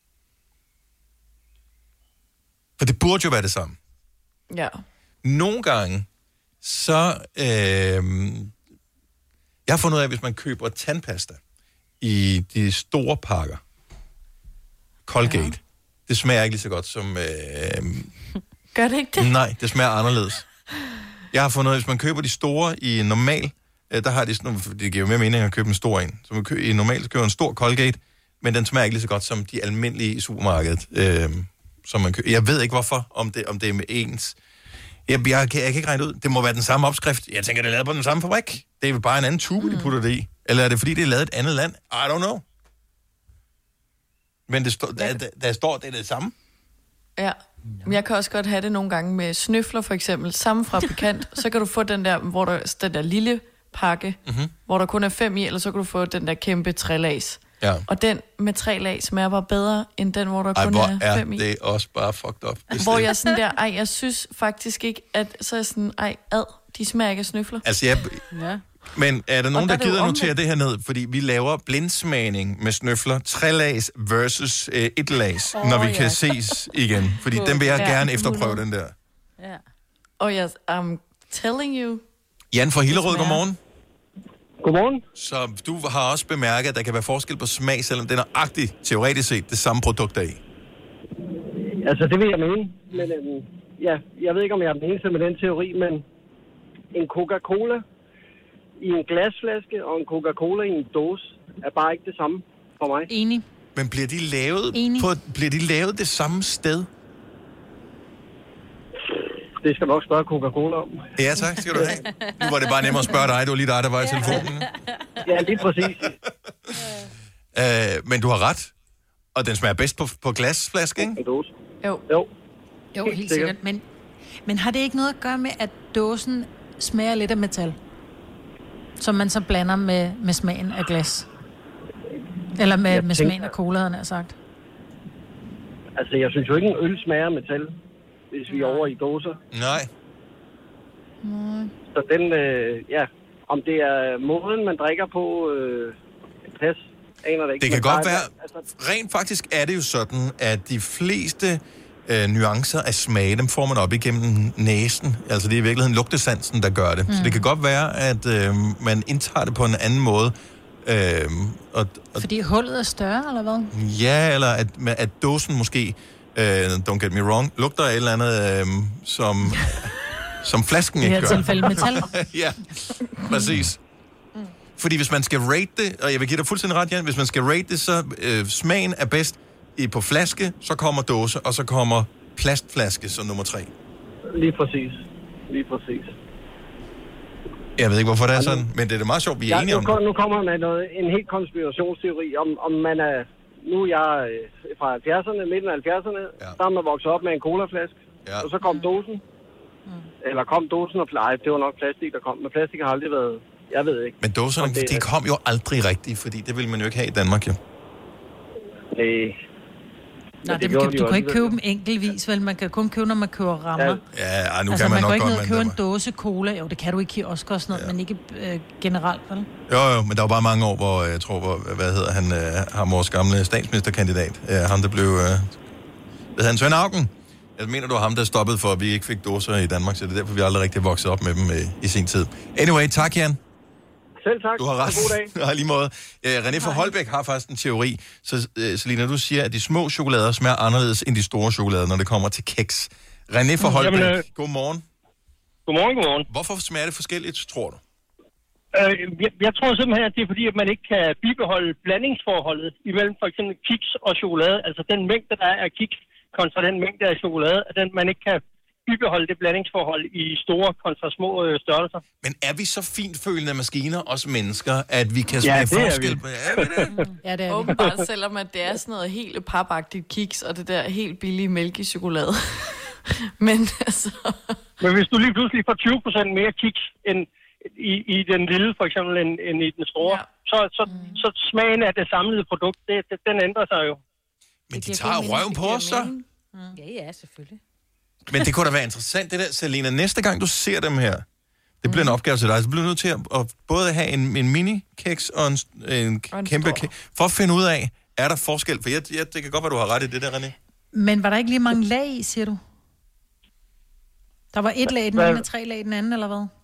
A: For det burde jo være det samme.
C: Ja.
A: Nogle gange, så... Øh, Jeg har fundet ud af, at hvis man køber tandpasta i de store pakker, Colgate, ja. det smager ikke lige så godt som... Øh,
C: Gør det ikke det?
A: Nej, det smager anderledes. Jeg har fundet ud af, at hvis man køber de store i normal, øh, der har de sådan nogle, det giver jo mere mening at købe en stor en. Så man køber, i normalt så køber en stor Colgate, men den smager ikke lige så godt som de almindelige i supermarkedet. Øh, som man køber. Jeg ved ikke hvorfor, om det, om det er med ens... Jeg, jeg, jeg, kan, jeg kan ikke regne ud. Det må være den samme opskrift. Jeg tænker, det er lavet på den samme fabrik. Det er vel bare en anden tube, mm. de putter det i. Eller er det, fordi det er lavet et andet land? I don't know. Men det står, der, der, der står, det er det samme.
C: Ja. Men jeg kan også godt have det nogle gange med snøfler, for eksempel. Samme fabrikant. Så kan du få den der, hvor der, den der lille pakke, mm-hmm. hvor der kun er fem i, eller så kan du få den der kæmpe tre-lags. Ja. Og den med tre lag smager bare bedre, end den, hvor der ej, kun er, er fem i.
A: Det er også bare fucked up.
C: Hvor jeg sådan der, ej, jeg synes faktisk ikke, at så er sådan, ej, ad, de smager ikke af snøfler.
A: Altså, jeg... Ja. Men er der nogen, der gider notere det her ned? Fordi vi laver blindsmagning med snøfler, tre-lags versus øh, et-lags, oh, når vi ja. kan ses igen. Fordi cool. den vil jeg ja. gerne efterprøve, den der.
C: Ja. Og jeg, I'm telling you.
A: Jan fra Hillerød, godmorgen.
I: Godmorgen.
A: Så du har også bemærket, at der kan være forskel på smag, selvom den er agtigt, teoretisk set, det samme produkt der i.
I: Altså, det vil jeg mene. Men øhm, ja, jeg ved ikke, om jeg er den eneste med den teori, men en Coca-Cola i en glasflaske og en Coca-Cola i en dåse er bare ikke det samme for mig.
B: Enig.
A: Men bliver de lavet, på, bliver de lavet det samme sted?
I: Det skal du nok spørge Coca-Cola om.
A: Ja, tak. Skal du have. Nu var det bare nemmere at spørge dig. Det var lige dig, der var i telefonen.
I: Ja, lige præcis.
A: øh, men du har ret. Og den smager bedst på, på glasflaske, ikke?
I: En dåse.
C: Jo.
I: Jo,
B: jo helt, helt sikkert. Men, men har det ikke noget at gøre med, at dåsen smager lidt af metal? Som man så blander med, med smagen af glas? Eller med, med tænker, smagen af cola, havde jeg sagt?
I: Altså, jeg synes jo ikke, en øl smager af metal, hvis vi er over i dåser.
A: Nej.
B: Nej.
I: Så den, øh, ja, om det er måden, man drikker på, øh, pas, aner det ikke.
A: Det kan godt være, altså, rent faktisk er det jo sådan, at de fleste øh, nuancer af smag, dem får man op igennem næsen. Altså det er i virkeligheden lugtesansen, der gør det. Mm. Så det kan godt være, at øh, man indtager det på en anden måde. Øh, og, og,
B: Fordi hullet er større, eller hvad?
A: Ja, eller at, at dåsen måske, øh, don't get me wrong, lugter af et eller andet, øh, som, som flasken ikke gør.
B: I det her tilfælde metal.
A: Ja, præcis. Mm. Fordi hvis man skal rate det, og jeg vil give dig fuldstændig ret, Jan, hvis man skal rate det, så øh, smagen er bedst i på flaske, så kommer dåse, og så kommer plastflaske som nummer tre.
I: Lige præcis. Lige præcis.
A: Jeg ved ikke, hvorfor det er sådan, men det er det meget sjovt, vi er ja, enige
I: nu,
A: om det.
I: Nu kommer man noget, en helt konspirationsteori, om, om man er... Nu er jeg øh, fra halvfjerdserne, midten af halvfjerdserne, ja. Der er man vokset op med en colaflaske, ja. Og så kom dåsen. Mm. Eller kom dåsen og pleje, det var nok plastik, der kom, men plastik har aldrig været... Jeg ved ikke.
A: Men dåserne, det, de kom jo aldrig rigtigt, fordi det ville man jo ikke have i Danmark, jo.
I: Nej.
B: Nej, det, det kan, du kan ikke købe dem enkeltvis, vel? Man kan kun købe, når man køber rammer.
A: Ja, ja nu
B: altså,
A: kan man,
B: man
A: nok
B: godt...
A: Man
B: kan ikke købe en dåse cola. Jo, det kan du ikke i Oscar og sådan noget, ja. Men ikke øh, generelt, vel?
A: Jo, jo, men der var bare mange år, hvor jeg tror, hvor, hvad hedder han, øh, ham vores gamle statsministerkandidat. Øh, ham, der blev... Øh, hvad hedder han, Svend Auken? Jeg mener, du var ham, der stoppede for, at vi ikke fik dåser i Danmark, så det er derfor, vi aldrig rigtig vokset op med dem øh, i sin tid. Anyway, tak, Jan.
I: Selv tak.
A: Du har ret.
I: God dag.
A: Ja, lige måde. Uh, René fra Holbæk har faktisk en teori. Så uh, Selina, du siger, at de små chokolader smager anderledes end de store chokolader, når det kommer til kiks. René fra Holbæk, Jamen, øh... godmorgen.
J: Godmorgen, godmorgen.
A: Hvorfor smager det forskelligt, tror du?
J: Øh, jeg, jeg tror simpelthen, at det er fordi, at man ikke kan bibeholde blandingsforholdet imellem for eksempel kiks og chokolade. Altså den mængde, der er af kiks kontra den mængde af chokolade, at den, man ikke kan bibeholde det blandingsforhold i store kontra små øh, størrelser.
A: Men er vi så fintfølende maskiner, os mennesker, at vi kan smage
J: ja,
A: forskel på...
J: Ja,
B: det er vi. Ja, det er
C: åbenbart, selvom at det er sådan noget helt papagtigt kiks, og det der helt billige mælkechokolade. Men altså...
J: Men hvis du lige pludselig får tyve procent mere kiks end i, i den lille, for eksempel, end, end i den store, ja. så, så, mm. så smagen af det samlede produkt, det, det, den ændrer sig jo.
A: Men de tager røven på os, så?
D: Mm. Ja, ja, selvfølgelig.
A: Men det kunne da være interessant, det der, Selina. Næste gang, du ser dem her, det bliver mm. en opgave til dig, så bliver du nødt til at, at både have en, en mini-keks og en, en og en kæmpe keks, for at finde ud af, er der forskel? For jeg, jeg, det kan godt være, du har ret i det der, René.
B: Men var der ikke lige mange lag i, siger du? Der var et lag i den ene, og tre lag i den anden, eller hvad?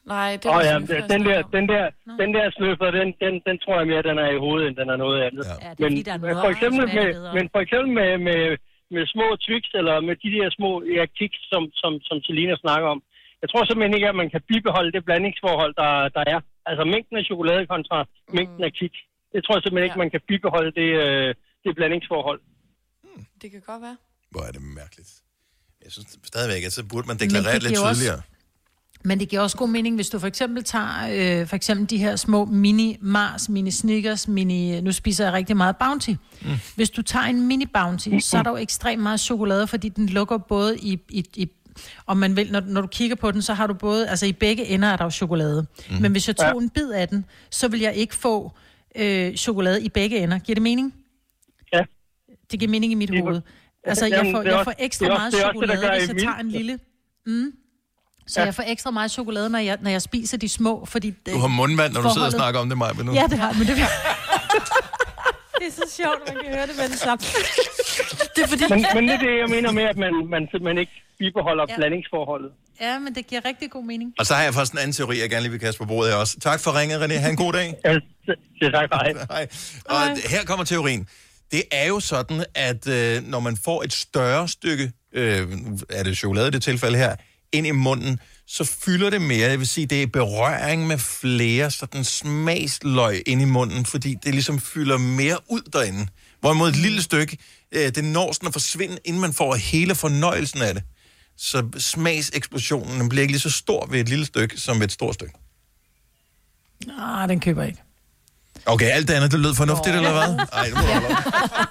C: Nej, det
J: Åh
C: var
J: oh, ja,
C: snøfler,
J: den der, den der,
B: Nå.
J: den der snøfler, den, den, den tror jeg mere, den er i hovedet, end den er noget andet.
A: Ja.
D: Ja, det er
J: Men,
D: fordi, der er noget
J: for eksempel
D: som er
J: med,
D: bedre.
J: men for eksempel med, med, med små Twix, eller med de der små ja, kiks, som, som, som Selina snakker om. Jeg tror simpelthen ikke, at man kan bibeholde det blandingsforhold, der, der er. Altså mængden af chokolade kontra mm. mængden af kiks. Det tror jeg simpelthen ja. ikke, man kan bibeholde det, øh, det blandingsforhold.
C: Hmm. Det kan godt være.
A: Hvor er det mærkeligt. Jeg synes stadigvæk, at så burde man deklarere det lidt tydeligere.
B: Også, men det giver også god mening, hvis du for eksempel tager øh, for eksempel de her små mini Mars, mini Snickers, mini, nu spiser jeg rigtig meget Bounty. Mm. Hvis du tager en mini Bounty, mm. så er der jo ekstremt meget chokolade, fordi den lukker både i, i, i om man vil, når, når du kigger på den, så har du både, altså i begge ender er der jo chokolade. Mm. Men hvis jeg tog ja. en bid af den, så vil jeg ikke få øh, chokolade i begge ender. Giver det mening?
J: Ja.
B: Det giver mening i mit hoved. Altså, jeg får, jeg får ekstra
J: også,
B: meget
J: det
B: chokolade,
J: det,
B: hvis jeg tager en lille... Mm. Så ja. jeg får ekstra meget chokolade, når jeg, når jeg spiser de små, fordi...
A: Du har mundvand, når du sidder og snakker om det, Maja, nu.
B: Ja, det har men det vil...
D: Det er så sjovt, at man kan høre det med det samme.
B: Det er fordi...
J: Men, men det er det, jeg mener med, at man, man simpelthen ikke bibeholder ja. blandingsforholdet.
B: Ja, men det giver rigtig god mening.
A: Og så har jeg faktisk en anden teori, jeg gerne lige vil kaste på bordet her også. Tak for ringet, René. Ha' en god dag.
J: Ja, tak. Hej.
A: Hej. Og her kommer teorien. Det er jo sådan, at øh, når man får et større stykke, øh, er det chokolade i det tilfælde her, ind i munden, så fylder det mere. Jeg vil sige, det er berøring med flere sådan smagsløg ind i munden, fordi det ligesom fylder mere ud derinde. Hvorimod et lille stykke, øh, det når sådan at forsvinde, inden man får hele fornøjelsen af det. Så smagseksplosionen bliver ikke lige så stor ved et lille stykke, som ved et stort stykke.
B: Nej, den køber jeg ikke.
A: Okay, alt det andet, det lød fornuftigt, oh. eller hvad? Ej, det må du holde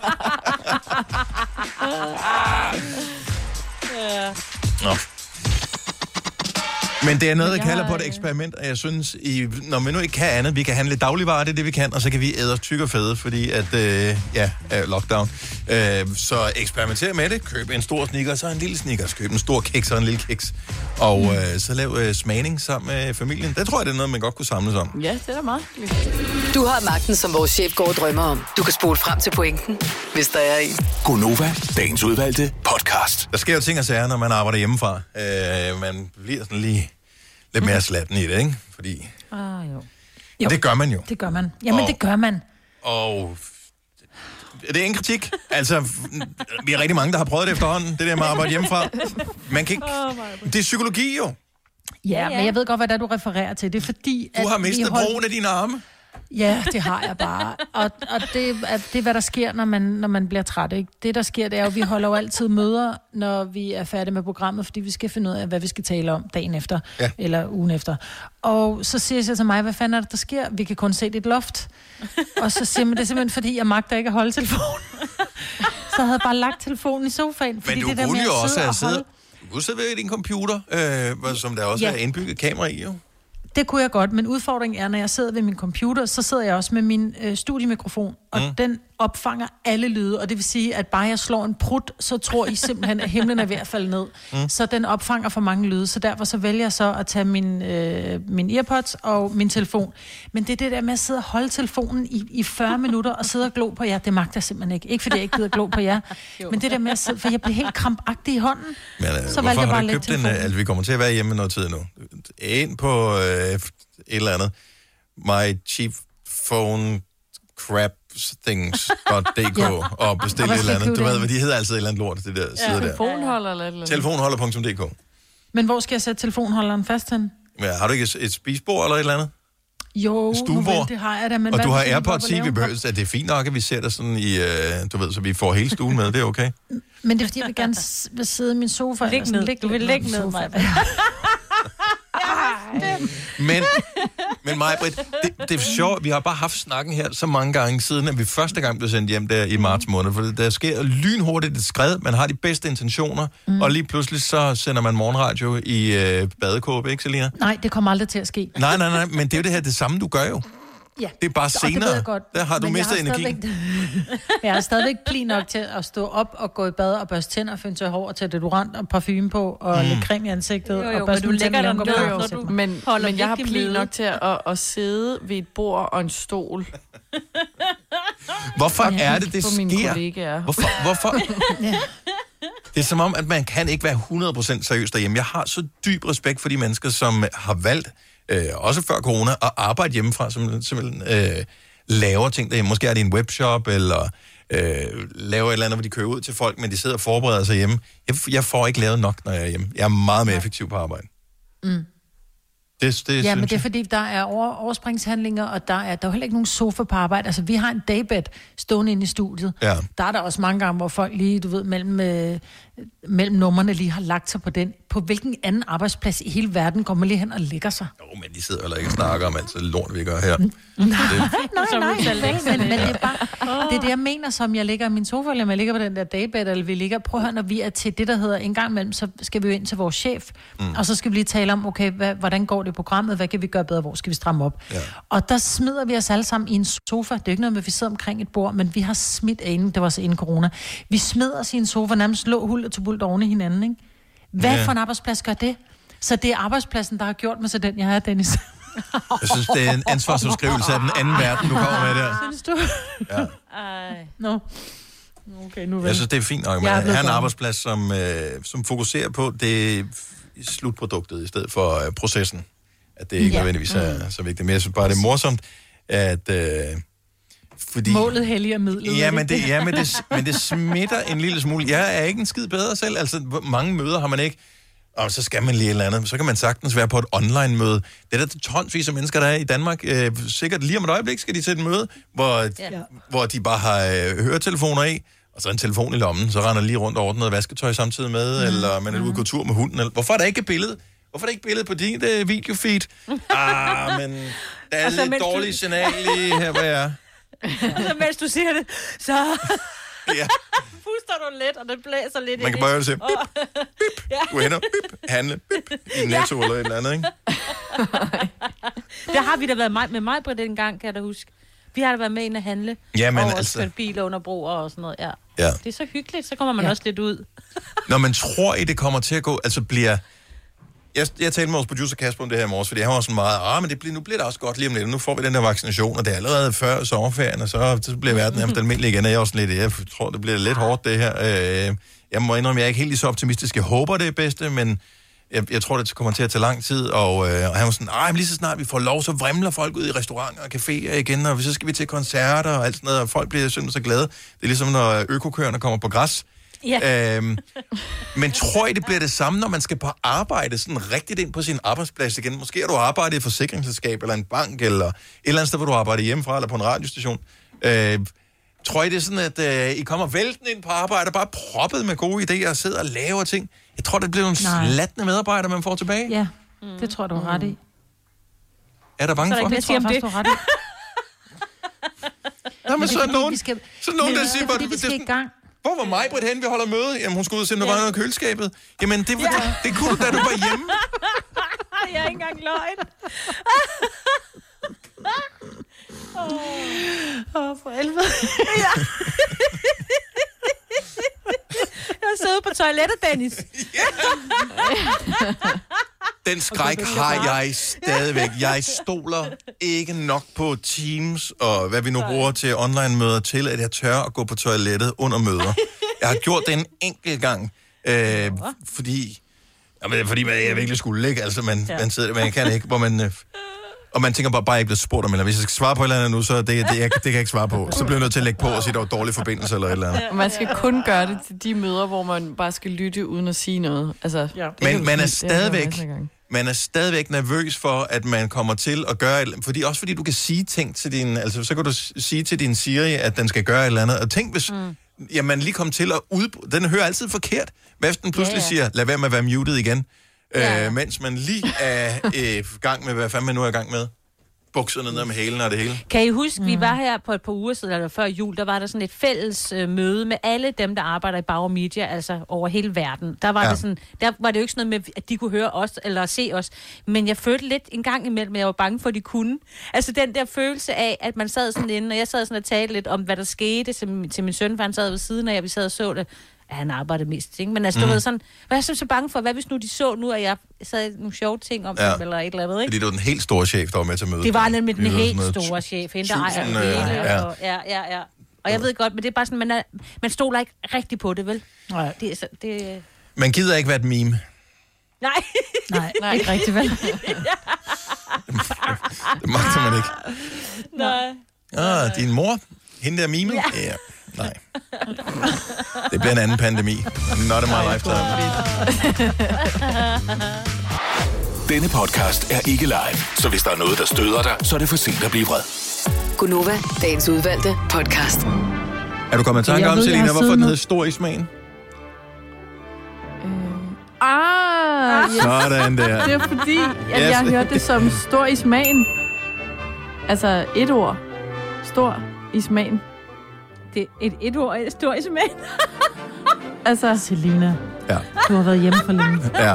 A: op. Nå. Men det er noget, der kalder på et eksperiment, og jeg synes, I, når vi nu ikke kan andet, vi kan handle dagligvarer, det er det, vi kan, og så kan vi æde os tykke og fede, fordi at, øh, ja, lockdown. Øh, så eksperimenter med det. Køb en stor Snickers og en lille Snickers. Køb en stor kiks og en lille kiks. Og øh, så lav øh, smagning sammen med familien. Det tror jeg, det er noget, man godt kunne samles om.
C: Ja, det er da meget.
E: Du har magten, som vores chef går og drømmer om. Du kan spole frem til pointen, hvis der er en.
F: Gonova, dagens udvalgte podcast.
A: Der sker jo ting og sager, når man arbejder hjemmefra. Øh, man bliver sådan lige lidt mere slatten i det, ikke? Fordi...
B: Ah, jo.
A: jo. Det gør man jo.
B: Det gør man. Jamen, og, det gør man.
A: Og... Det er en kritik. Altså, vi er rigtig mange, der har prøvet det efterhånden, det der med at arbejde hjemmefra. Man kan ikke... Det er psykologi jo.
B: Ja, ja, men jeg ved godt, hvad der du refererer til. Det er fordi...
A: Du har
B: at
A: mistet
B: hold...
A: brugen af dine arme.
B: Ja, det har jeg bare. Og, og det, at det er, hvad der sker, når man, når man bliver træt. Ikke? Det, der sker, det er jo, at vi holder jo altid møder, når vi er færdige med programmet, fordi vi skal finde ud af, hvad vi skal tale om dagen efter, ja. eller ugen efter. Og så siger jeg til mig, hvad fanden er det, der sker? Vi kan kun se dit loft. Og så siger man, det er simpelthen, fordi jeg magter ikke at holde telefonen. Så havde jeg bare lagt telefonen i sofaen. Fordi
A: Men du
B: det der
A: kunne
B: med
A: jo
B: at
A: også have
B: sidde...
A: siddet... Du kunne sidde ved din computer, øh, som der også ja. er indbygget kamera i, jo.
B: Det kunne jeg godt, men udfordringen er, når jeg sidder ved min computer, så sidder jeg også med min øh, studiemikrofon, og mm. den opfanger alle lyde, og det vil sige, at bare jeg slår en prut, så tror I simpelthen, at himlen er ved at falde ned. Mm. Så den opfanger for mange lyde, så derfor så vælger jeg så at tage min, øh, min earpods og min telefon. Men det er det der med at sidde og holde telefonen i, i fyrre minutter og sidde og glo på jer, det magter jeg simpelthen ikke. Ikke fordi jeg ikke gider glo på jer, men det der med at sidde, for jeg bliver helt krampagtig i hånden.
A: Men øh,
B: så
A: hvorfor har du købt den? Altså, vi kommer til at være hjemme noget tid nu. Ind på øh, et eller andet. My cheap phone crap things dot d k ja. og bestille et eller andet. Du ved, hvad de hedder altid et eller andet lort, det der ja, side der.
C: Telefonholder eller et eller andet.
A: Telefonholder punktum d k.
B: Men hvor skal jeg sætte telefonholderen fast hen?
A: Ja, har du ikke et spisebord eller et eller andet?
B: Jo, vel, det har jeg da. Men
A: og
B: hvad,
A: du har AirPods i, vi behøver, at det er fint nok, at vi sætter sådan i, uh, du ved, så vi får hele stuen med, det er okay.
B: Men det er fordi, jeg vil gerne s- vil sidde i min sofa.
D: Læg ned. Læg, du vil lægge ned, mig.
A: men, men Maj-Brit, det, det er sjovt, vi har bare haft snakken her så mange gange siden, at vi første gang blev sendt hjem der i marts måned, for der sker lynhurtigt et skred, man har de bedste intentioner, mm. og lige pludselig så sender man morgenradio i øh, badekåbe, ikke Selina?
B: Nej, det kommer aldrig til at ske.
A: Nej, nej, nej, men det er jo det her, det samme du gør jo.
B: Ja.
A: Det er bare senere.
B: Det godt,
A: der har du mistet energi.
B: Jeg er stadigvæk pli nok til at stå op og gå i bad og børste tænder, finde sig hår og tage deodorant og parfume på og mm. lidt creme i ansigtet.
D: Jo, jo,
B: og børste
D: men du lægger dig ned,
C: når du men, men jeg har pli nok til at, at sidde ved et bord og en stol.
A: Hvorfor er det, det
C: sker?
A: Hvorfor? Hvorfor? ja. Det er som om, at man kan ikke være hundrede procent seriøs derhjemme. Jeg har så dyb respekt for de mennesker, som har valgt øh, også før corona, at arbejde hjemmefra, som simpelthen øh, laver ting derhjemme. Måske er det en webshop, eller øh, laver et eller andet, hvor de kører ud til folk, men de sidder og forbereder sig hjemme. Jeg, jeg får ikke lavet nok, når jeg er hjemme. Jeg er meget mere effektiv på arbejde.
B: Mm.
A: Det, det,
B: ja, men det er fordi, der er over, overspringshandlinger, og der er, der er heller ikke nogen sofa på arbejde. Altså, vi har en daybed stående inde i studiet.
A: Ja.
B: Der er der også mange gange, hvor folk lige, du ved, mellem, øh, mellem numrene lige har lagt sig på den. På hvilken anden arbejdsplads i hele verden kommer lige hen og lægger sig?
A: Jo, men de sidder jo ikke og snakker om alt det lort, vi gør her.
B: Nej,
A: det...
B: nej, nej, nej, men, men det er bare, det er det, jeg mener, som jeg ligger i min sofa, eller jeg ligger på den der daybed, eller vi ligger, prøv at høre, når vi er til det, der hedder en gang imellem, så skal vi jo ind til vores chef, mm. og så skal vi lige tale om, okay, hvad, hvordan går det i programmet, hvad kan vi gøre bedre, hvor skal vi stramme op? Ja. Og der smider vi os alle sammen i en sofa, det er ikke noget med, at vi sidder omkring et bord, men vi har smidt inden, det var så inden corona, vi smider os i en sofa, nærmest lå hul og tubult oven i hinanden, ikke? Hvad ja. for en arbejdsplads gør det? Så det er arbejdspladsen, der har gjort mig så den, jeg er, Dennis.
A: Jeg synes, det er en ansvarsbeskrivelse af den anden verden, du kommer med der.
B: Synes du?
A: Ja.
B: Ej. Nå. Okay, nu vel.
A: Jeg synes, det er fint nok, men at have en arbejdsplads, som, øh, som fokuserer på det slutproduktet, i stedet for øh, processen. At det ikke ja. nødvendigvis er mm. så vigtigt. Men jeg synes bare, det er morsomt, at... Øh, fordi...
B: Målet helliger midlet.
A: Ja, men det, ja men, det, men det smitter en lille smule. Jeg er ikke en skid bedre selv. Altså, hvor mange møder har man ikke? Og så skal man lige et eller andet. Så kan man sagtens være på et online-møde. Det er der tonsvis af mennesker, der er i Danmark. Øh, sikkert lige om et øjeblik skal de til et møde, hvor, ja. hvor de bare har øh, høretelefoner i, og så en telefon i lommen, så render lige rundt og ordner noget vasketøj samtidig med, mm. eller man er ude og gå tur med hunden. Eller... Hvorfor er der ikke et billede? Hvorfor er der ikke billede på din uh, videofeed? Ah, men der er lidt dårligt du... signal lige her, hvor jeg er.
D: Så mens du siger det, så
A: ja.
D: puster du lidt, og det blæser lidt.
A: Man kan bare høre det sige, bip, bip, gå hen og bip, handle, bip, i Netto eller et eller andet, ikke?
D: Der har vi da været med mig på den gang, kan jeg da huske. Vi har da været med ind at handle.
A: Ja, men
D: og
A: altså...
D: kørt biler under broer og sådan noget, ja.
A: ja.
D: Det er så hyggeligt, så kommer man ja. også lidt ud.
A: Når man tror, I det kommer til at gå, altså bliver... Jeg, jeg talte med vores producer Kasper om det her i morges, fordi han var sådan meget, ah, men det bliver, nu bliver det også godt lige om lidt, nu får vi den der vaccination, og det er allerede før sommerferien, og så, så bliver verden nærmest almindelig igen, og jeg er også lidt, jeg tror, det bliver lidt hårdt det her. Øh, jeg må indrømme, jeg er ikke helt lige så optimistisk, jeg håber det er bedste, men jeg, jeg tror, det kommer til at tage lang tid, og, øh, og han var sådan, ah, men lige så snart vi får lov, så vrimler folk ud i restauranter og caféer igen, og så skal vi til koncerter og alt sådan noget, og folk bliver simpelthen så glade. Det er ligesom, når økokøerne kommer på græs. Ja. Øhm, men tror I, det bliver det samme, når man skal på arbejde sådan rigtigt ind på sin arbejdsplads igen? Måske har du arbejdet i et forsikringsselskab, eller en bank, eller et eller andet sted, hvor du arbejder hjemmefra, eller på en radiostation. Øh, tror I, det er sådan, at øh, I kommer væltende ind på arbejde, og bare proppet med gode idéer, og sidder og laver ting? Jeg tror, det bliver nogle slatne medarbejdere, man får tilbage.
B: Ja, mm. det tror jeg, du har ret i.
A: Er der bange
B: så
A: for det?
B: Det tror jeg faktisk, du har ret i.
A: Nå, men så er nogen, skal... så nogen, der siger,
B: det, vi skal i gang.
A: Hvor var Maj-Britt hen, vi holder møde? Jamen, hun skulle ud og se, om der ja. var noget i køleskabet. Jamen, det, ja. det, det kunne du, da du var hjemme.
D: Jeg er ikke engang løgn. Åh, oh, for helvede. Ja. Jeg har siddet på toilettet, Dennis.
A: Den skræk okay, har jeg stadigvæk. Jeg stoler ikke nok på Teams og hvad vi nu bruger til online-møder til, at jeg tør at gå på toilettet under møder. Jeg har gjort det en enkelt gang, øh, fordi, jamen, fordi jeg virkelig skulle ligge. Altså, man, ja. man sidder, man kan ikke, hvor man... Øh, og man tænker bare, bare ikke blevet spurgt om, eller hvis jeg skal svare på et eller andet nu, så det, det, jeg, det kan jeg ikke svare på. Så bliver jeg nødt til at lægge på og sige, at der var dårlig forbindelse eller et eller andet.
C: Man skal kun gøre det til de møder, hvor man bare skal lytte uden at sige noget. Altså, ja.
A: Men man er stadigvæk... Man er stadigvæk nervøs for, at man kommer til at gøre et, fordi også fordi du kan sige ting til din, altså så kan du sige til din Siri, at den skal gøre et eller andet. Og tænk hvis, mm. ja, man lige kommer til at ud, den hører altid forkert, hvad hvis den pludselig ja, ja. siger, lad være med at være muted igen, ja. øh, mens man lige er i øh, gang med, hvad fanden man nu er i gang med. Bukserne ned med hælen og det hele.
D: Kan I huske, mm. vi var her på et par uger siden, eller før jul, der var der sådan et fælles øh, møde med alle dem, der arbejder i Bauer Media, altså over hele verden. Der var, ja. det sådan, der var det jo ikke sådan noget med, at de kunne høre os, eller se os, men jeg følte lidt en gang imellem, jeg var bange for, at de kunne. Altså den der følelse af, at man sad sådan inde, og jeg sad sådan og talte lidt om, hvad der skete til, til min søn, for han sad ved siden af, og vi sad og så det. Ja, han arbejdede mest, ikke? Men altså, mm. du ved sådan, var jeg så bange for, hvad hvis nu de så nu, at jeg sad nogle sjove ting om ja. dem, eller et eller andet, ikke?
A: Fordi det var den helt store chef, der var med til mødet.
D: Det var nemlig den helt store chef, hende der ejer hele, ja. Og, ja, ja, ja. Og jeg ved godt, men det er bare sådan, man, er, man stoler ikke rigtig på det, vel? Nej. Det er så, det...
A: Man gider ikke være et meme.
D: Nej.
B: Nej, nej, ikke rigtig vel.
A: Det magter man ikke.
D: Nej.
A: Ah, din mor? Hende der mime? Ja. ja. Nej. Det bliver en anden pandemi. Not in my lifetime.
F: Denne podcast er ikke live, så hvis der er noget, der støder dig, så er det for sent at blive vred.
E: Gunova, dagens udvalgte podcast.
A: Er du kommet i tanke
B: Jeg
A: om,
B: ved, jeg
A: Selina,
B: har
A: hvorfor den
B: siddet
A: hedder Stor i smagen?
C: Ah, yes.
A: Sådan der.
C: Det er fordi, at
A: Yes.
C: jeg hørte det som stor i smagen. Altså et ord. Stor i smagen.
D: Det er et et ord stor i smagen.
C: Altså,
B: Selina,
A: Ja.
B: du har været hjemme for længe.
A: Ja.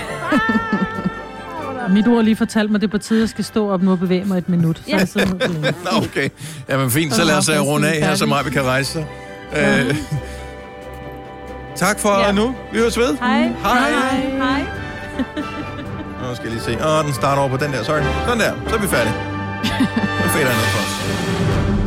B: Mit ord lige fortalte mig, det er på tide, at jeg skal stå op nu og bevæge mig et minut. Så
D: Ja.
B: jeg sidder ned for længe.
A: Nå, okay. Jamen fint, så lad os uh, runde af her, så meget vi kan rejse sig. Uh, tak for
D: Ja.
A: nu. Vi høres ved.
D: Hej.
A: Hej.
D: Hej.
A: Nu skal jeg lige se. Åh, den starter over på den der. Sorry. Sådan der. Så er vi færdige. Nu fader jeg ned for os.